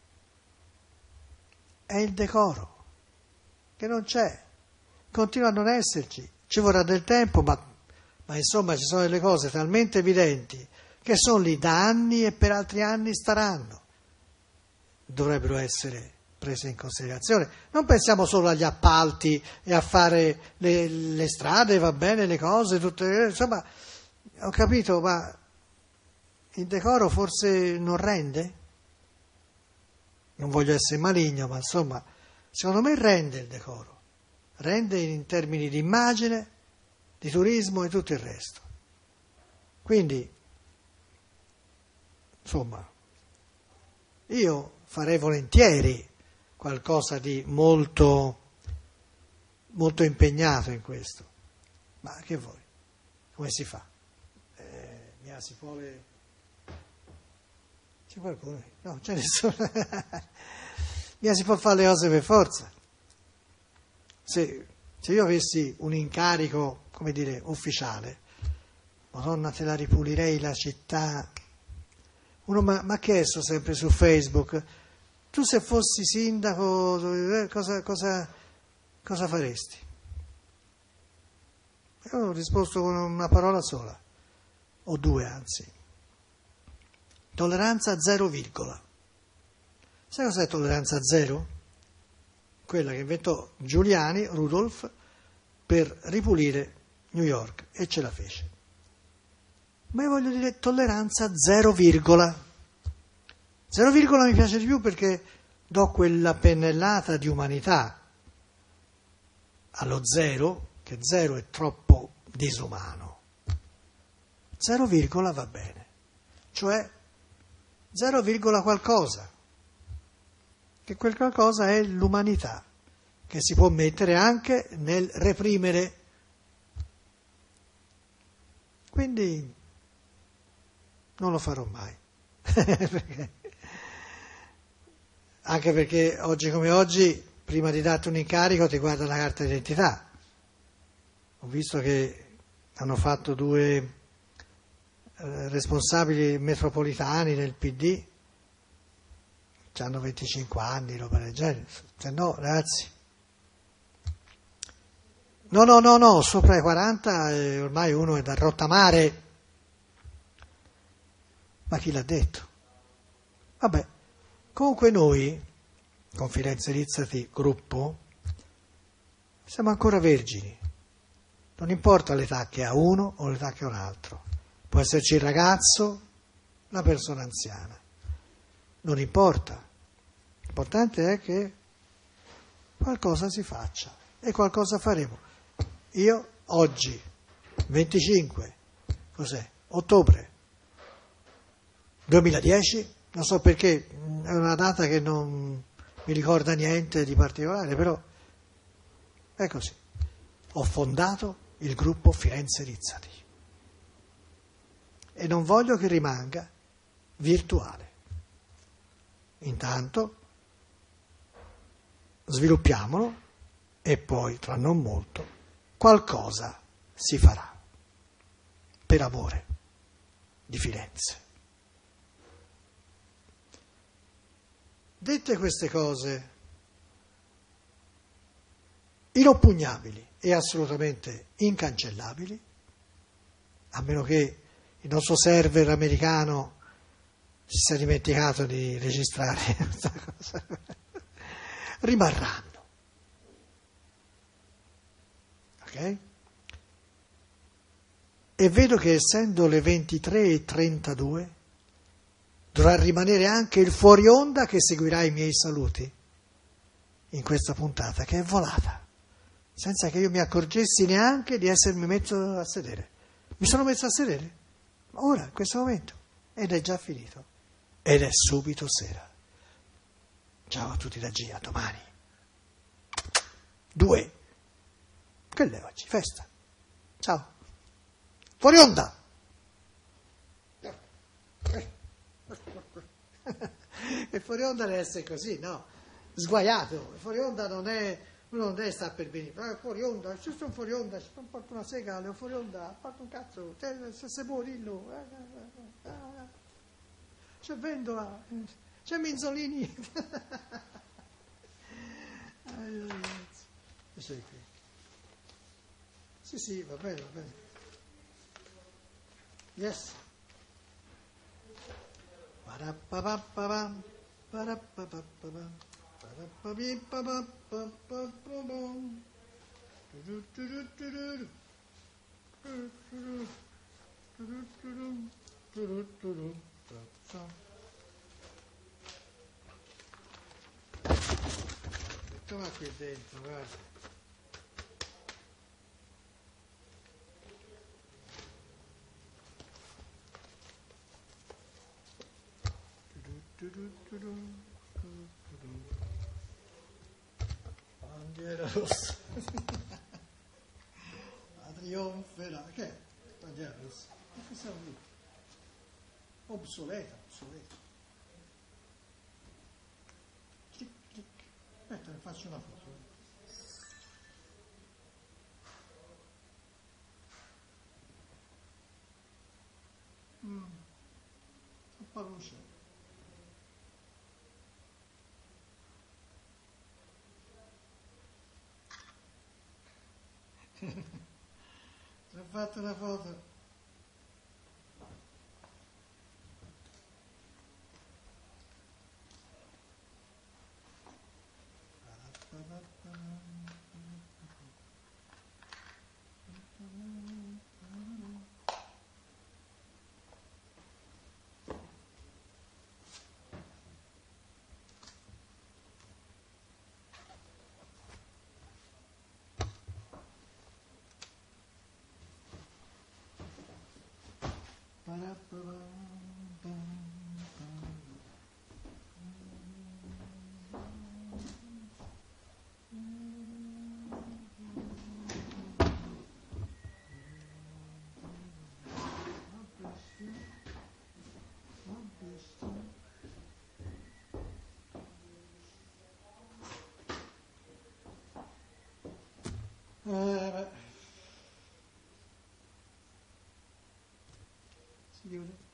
È il decoro che non c'è, continua a non esserci, ci vorrà del tempo, ma, ma insomma ci sono delle cose talmente evidenti che sono lì da anni e per altri anni staranno. Dovrebbero essere prese in considerazione. Non pensiamo solo agli appalti e a fare le, le strade, va bene, le cose, tutte, insomma, ho capito, ma il decoro forse non rende? Non voglio essere maligno, ma insomma, secondo me rende il decoro. Rende in termini di immagine, di turismo e tutto il resto. Quindi, insomma, io farei volentieri qualcosa di molto, molto impegnato in questo. Ma che vuoi? Come si fa? Eh, mia, si può le... C'è qualcuno? No, c'è nessuno. Mia, si può fare le cose per forza. Se, se io avessi un incarico, come dire, ufficiale, Madonna, te la ripulirei la città. Uno mi ha chiesto sempre su Facebook, tu se fossi sindaco, cosa, cosa, cosa faresti? Io ho risposto con una parola sola, o due anzi. Tolleranza zero virgola. Sai cos'è tolleranza zero? Quella che inventò Giuliani, Rudolph, per ripulire New York, e ce la fece. Ma io voglio dire tolleranza zero virgola. Zero virgola mi piace di più perché do quella pennellata di umanità allo zero, che zero è troppo disumano. Zero virgola va bene, cioè zero virgola qualcosa, che quel qualcosa è l'umanità, che si può mettere anche nel reprimere. Quindi non lo farò mai, perché, anche perché oggi come oggi, prima di darti un incarico, ti guarda la carta d'identità. Ho visto che hanno fatto due eh, responsabili metropolitani del P D, hanno venticinque anni, roba del genere. Se no, ragazzi, no, no, no, no, sopra i quaranta eh, ormai uno è da rottamare. Ma chi l'ha detto? Vabbè, comunque noi, con Firenze Rizzati gruppo, siamo ancora vergini. Non importa l'età che ha uno o l'età che ha un altro. Può esserci il ragazzo, la persona anziana. Non importa. L'importante è che qualcosa si faccia e qualcosa faremo. Io oggi, venticinque, cos'è? ottobre duemiladieci, non so perché, è una data che non mi ricorda niente di particolare, però è così. Ho fondato il gruppo Firenze Rizzati e non voglio che rimanga virtuale. Intanto sviluppiamolo e poi, tra non molto, qualcosa si farà per amore di Firenze. Dette queste cose inoppugnabili e assolutamente incancellabili, a meno che il nostro server americano si sia dimenticato di registrare questa cosa, rimarranno. Ok? E vedo che essendo le ventitré e trentadue dovrà rimanere anche il fuori onda che seguirà i miei saluti in questa puntata, che è volata, senza che io mi accorgessi neanche di essermi messo a sedere. Mi sono messo a sedere, ora, in questo momento, ed è già finito, ed è subito sera. Ciao a tutti da Gia, domani. Due. Che è oggi? Festa. Ciao. Fuori onda! E fuori onda deve essere così, no? Sguaiato. Fuori onda non è, uno non deve stare per benissimo. Eh, fuori onda, ci sono fuori onda, ci sono fatto una sega, le ho fuori onda, ho fatto un cazzo, se, se può dirlo. Eh, eh, eh, eh. C'è Vendola, c'è Minzolini. E sei qui. Sì, sì, va bene, va bene. Yes. Parapapapam, parapapapam, parapapapapapapam. Mettiamo qui dentro, guarda. Bandiera rossa. La trionfera. Che è? Bandiera rossa. Ma che siamo lì? Obsoleta, obsoleta. Clic, clic. Aspetta, ne faccio una foto. Mm. Troppa luce. Ti ho fatto una foto. Eh, beh. Si chiude.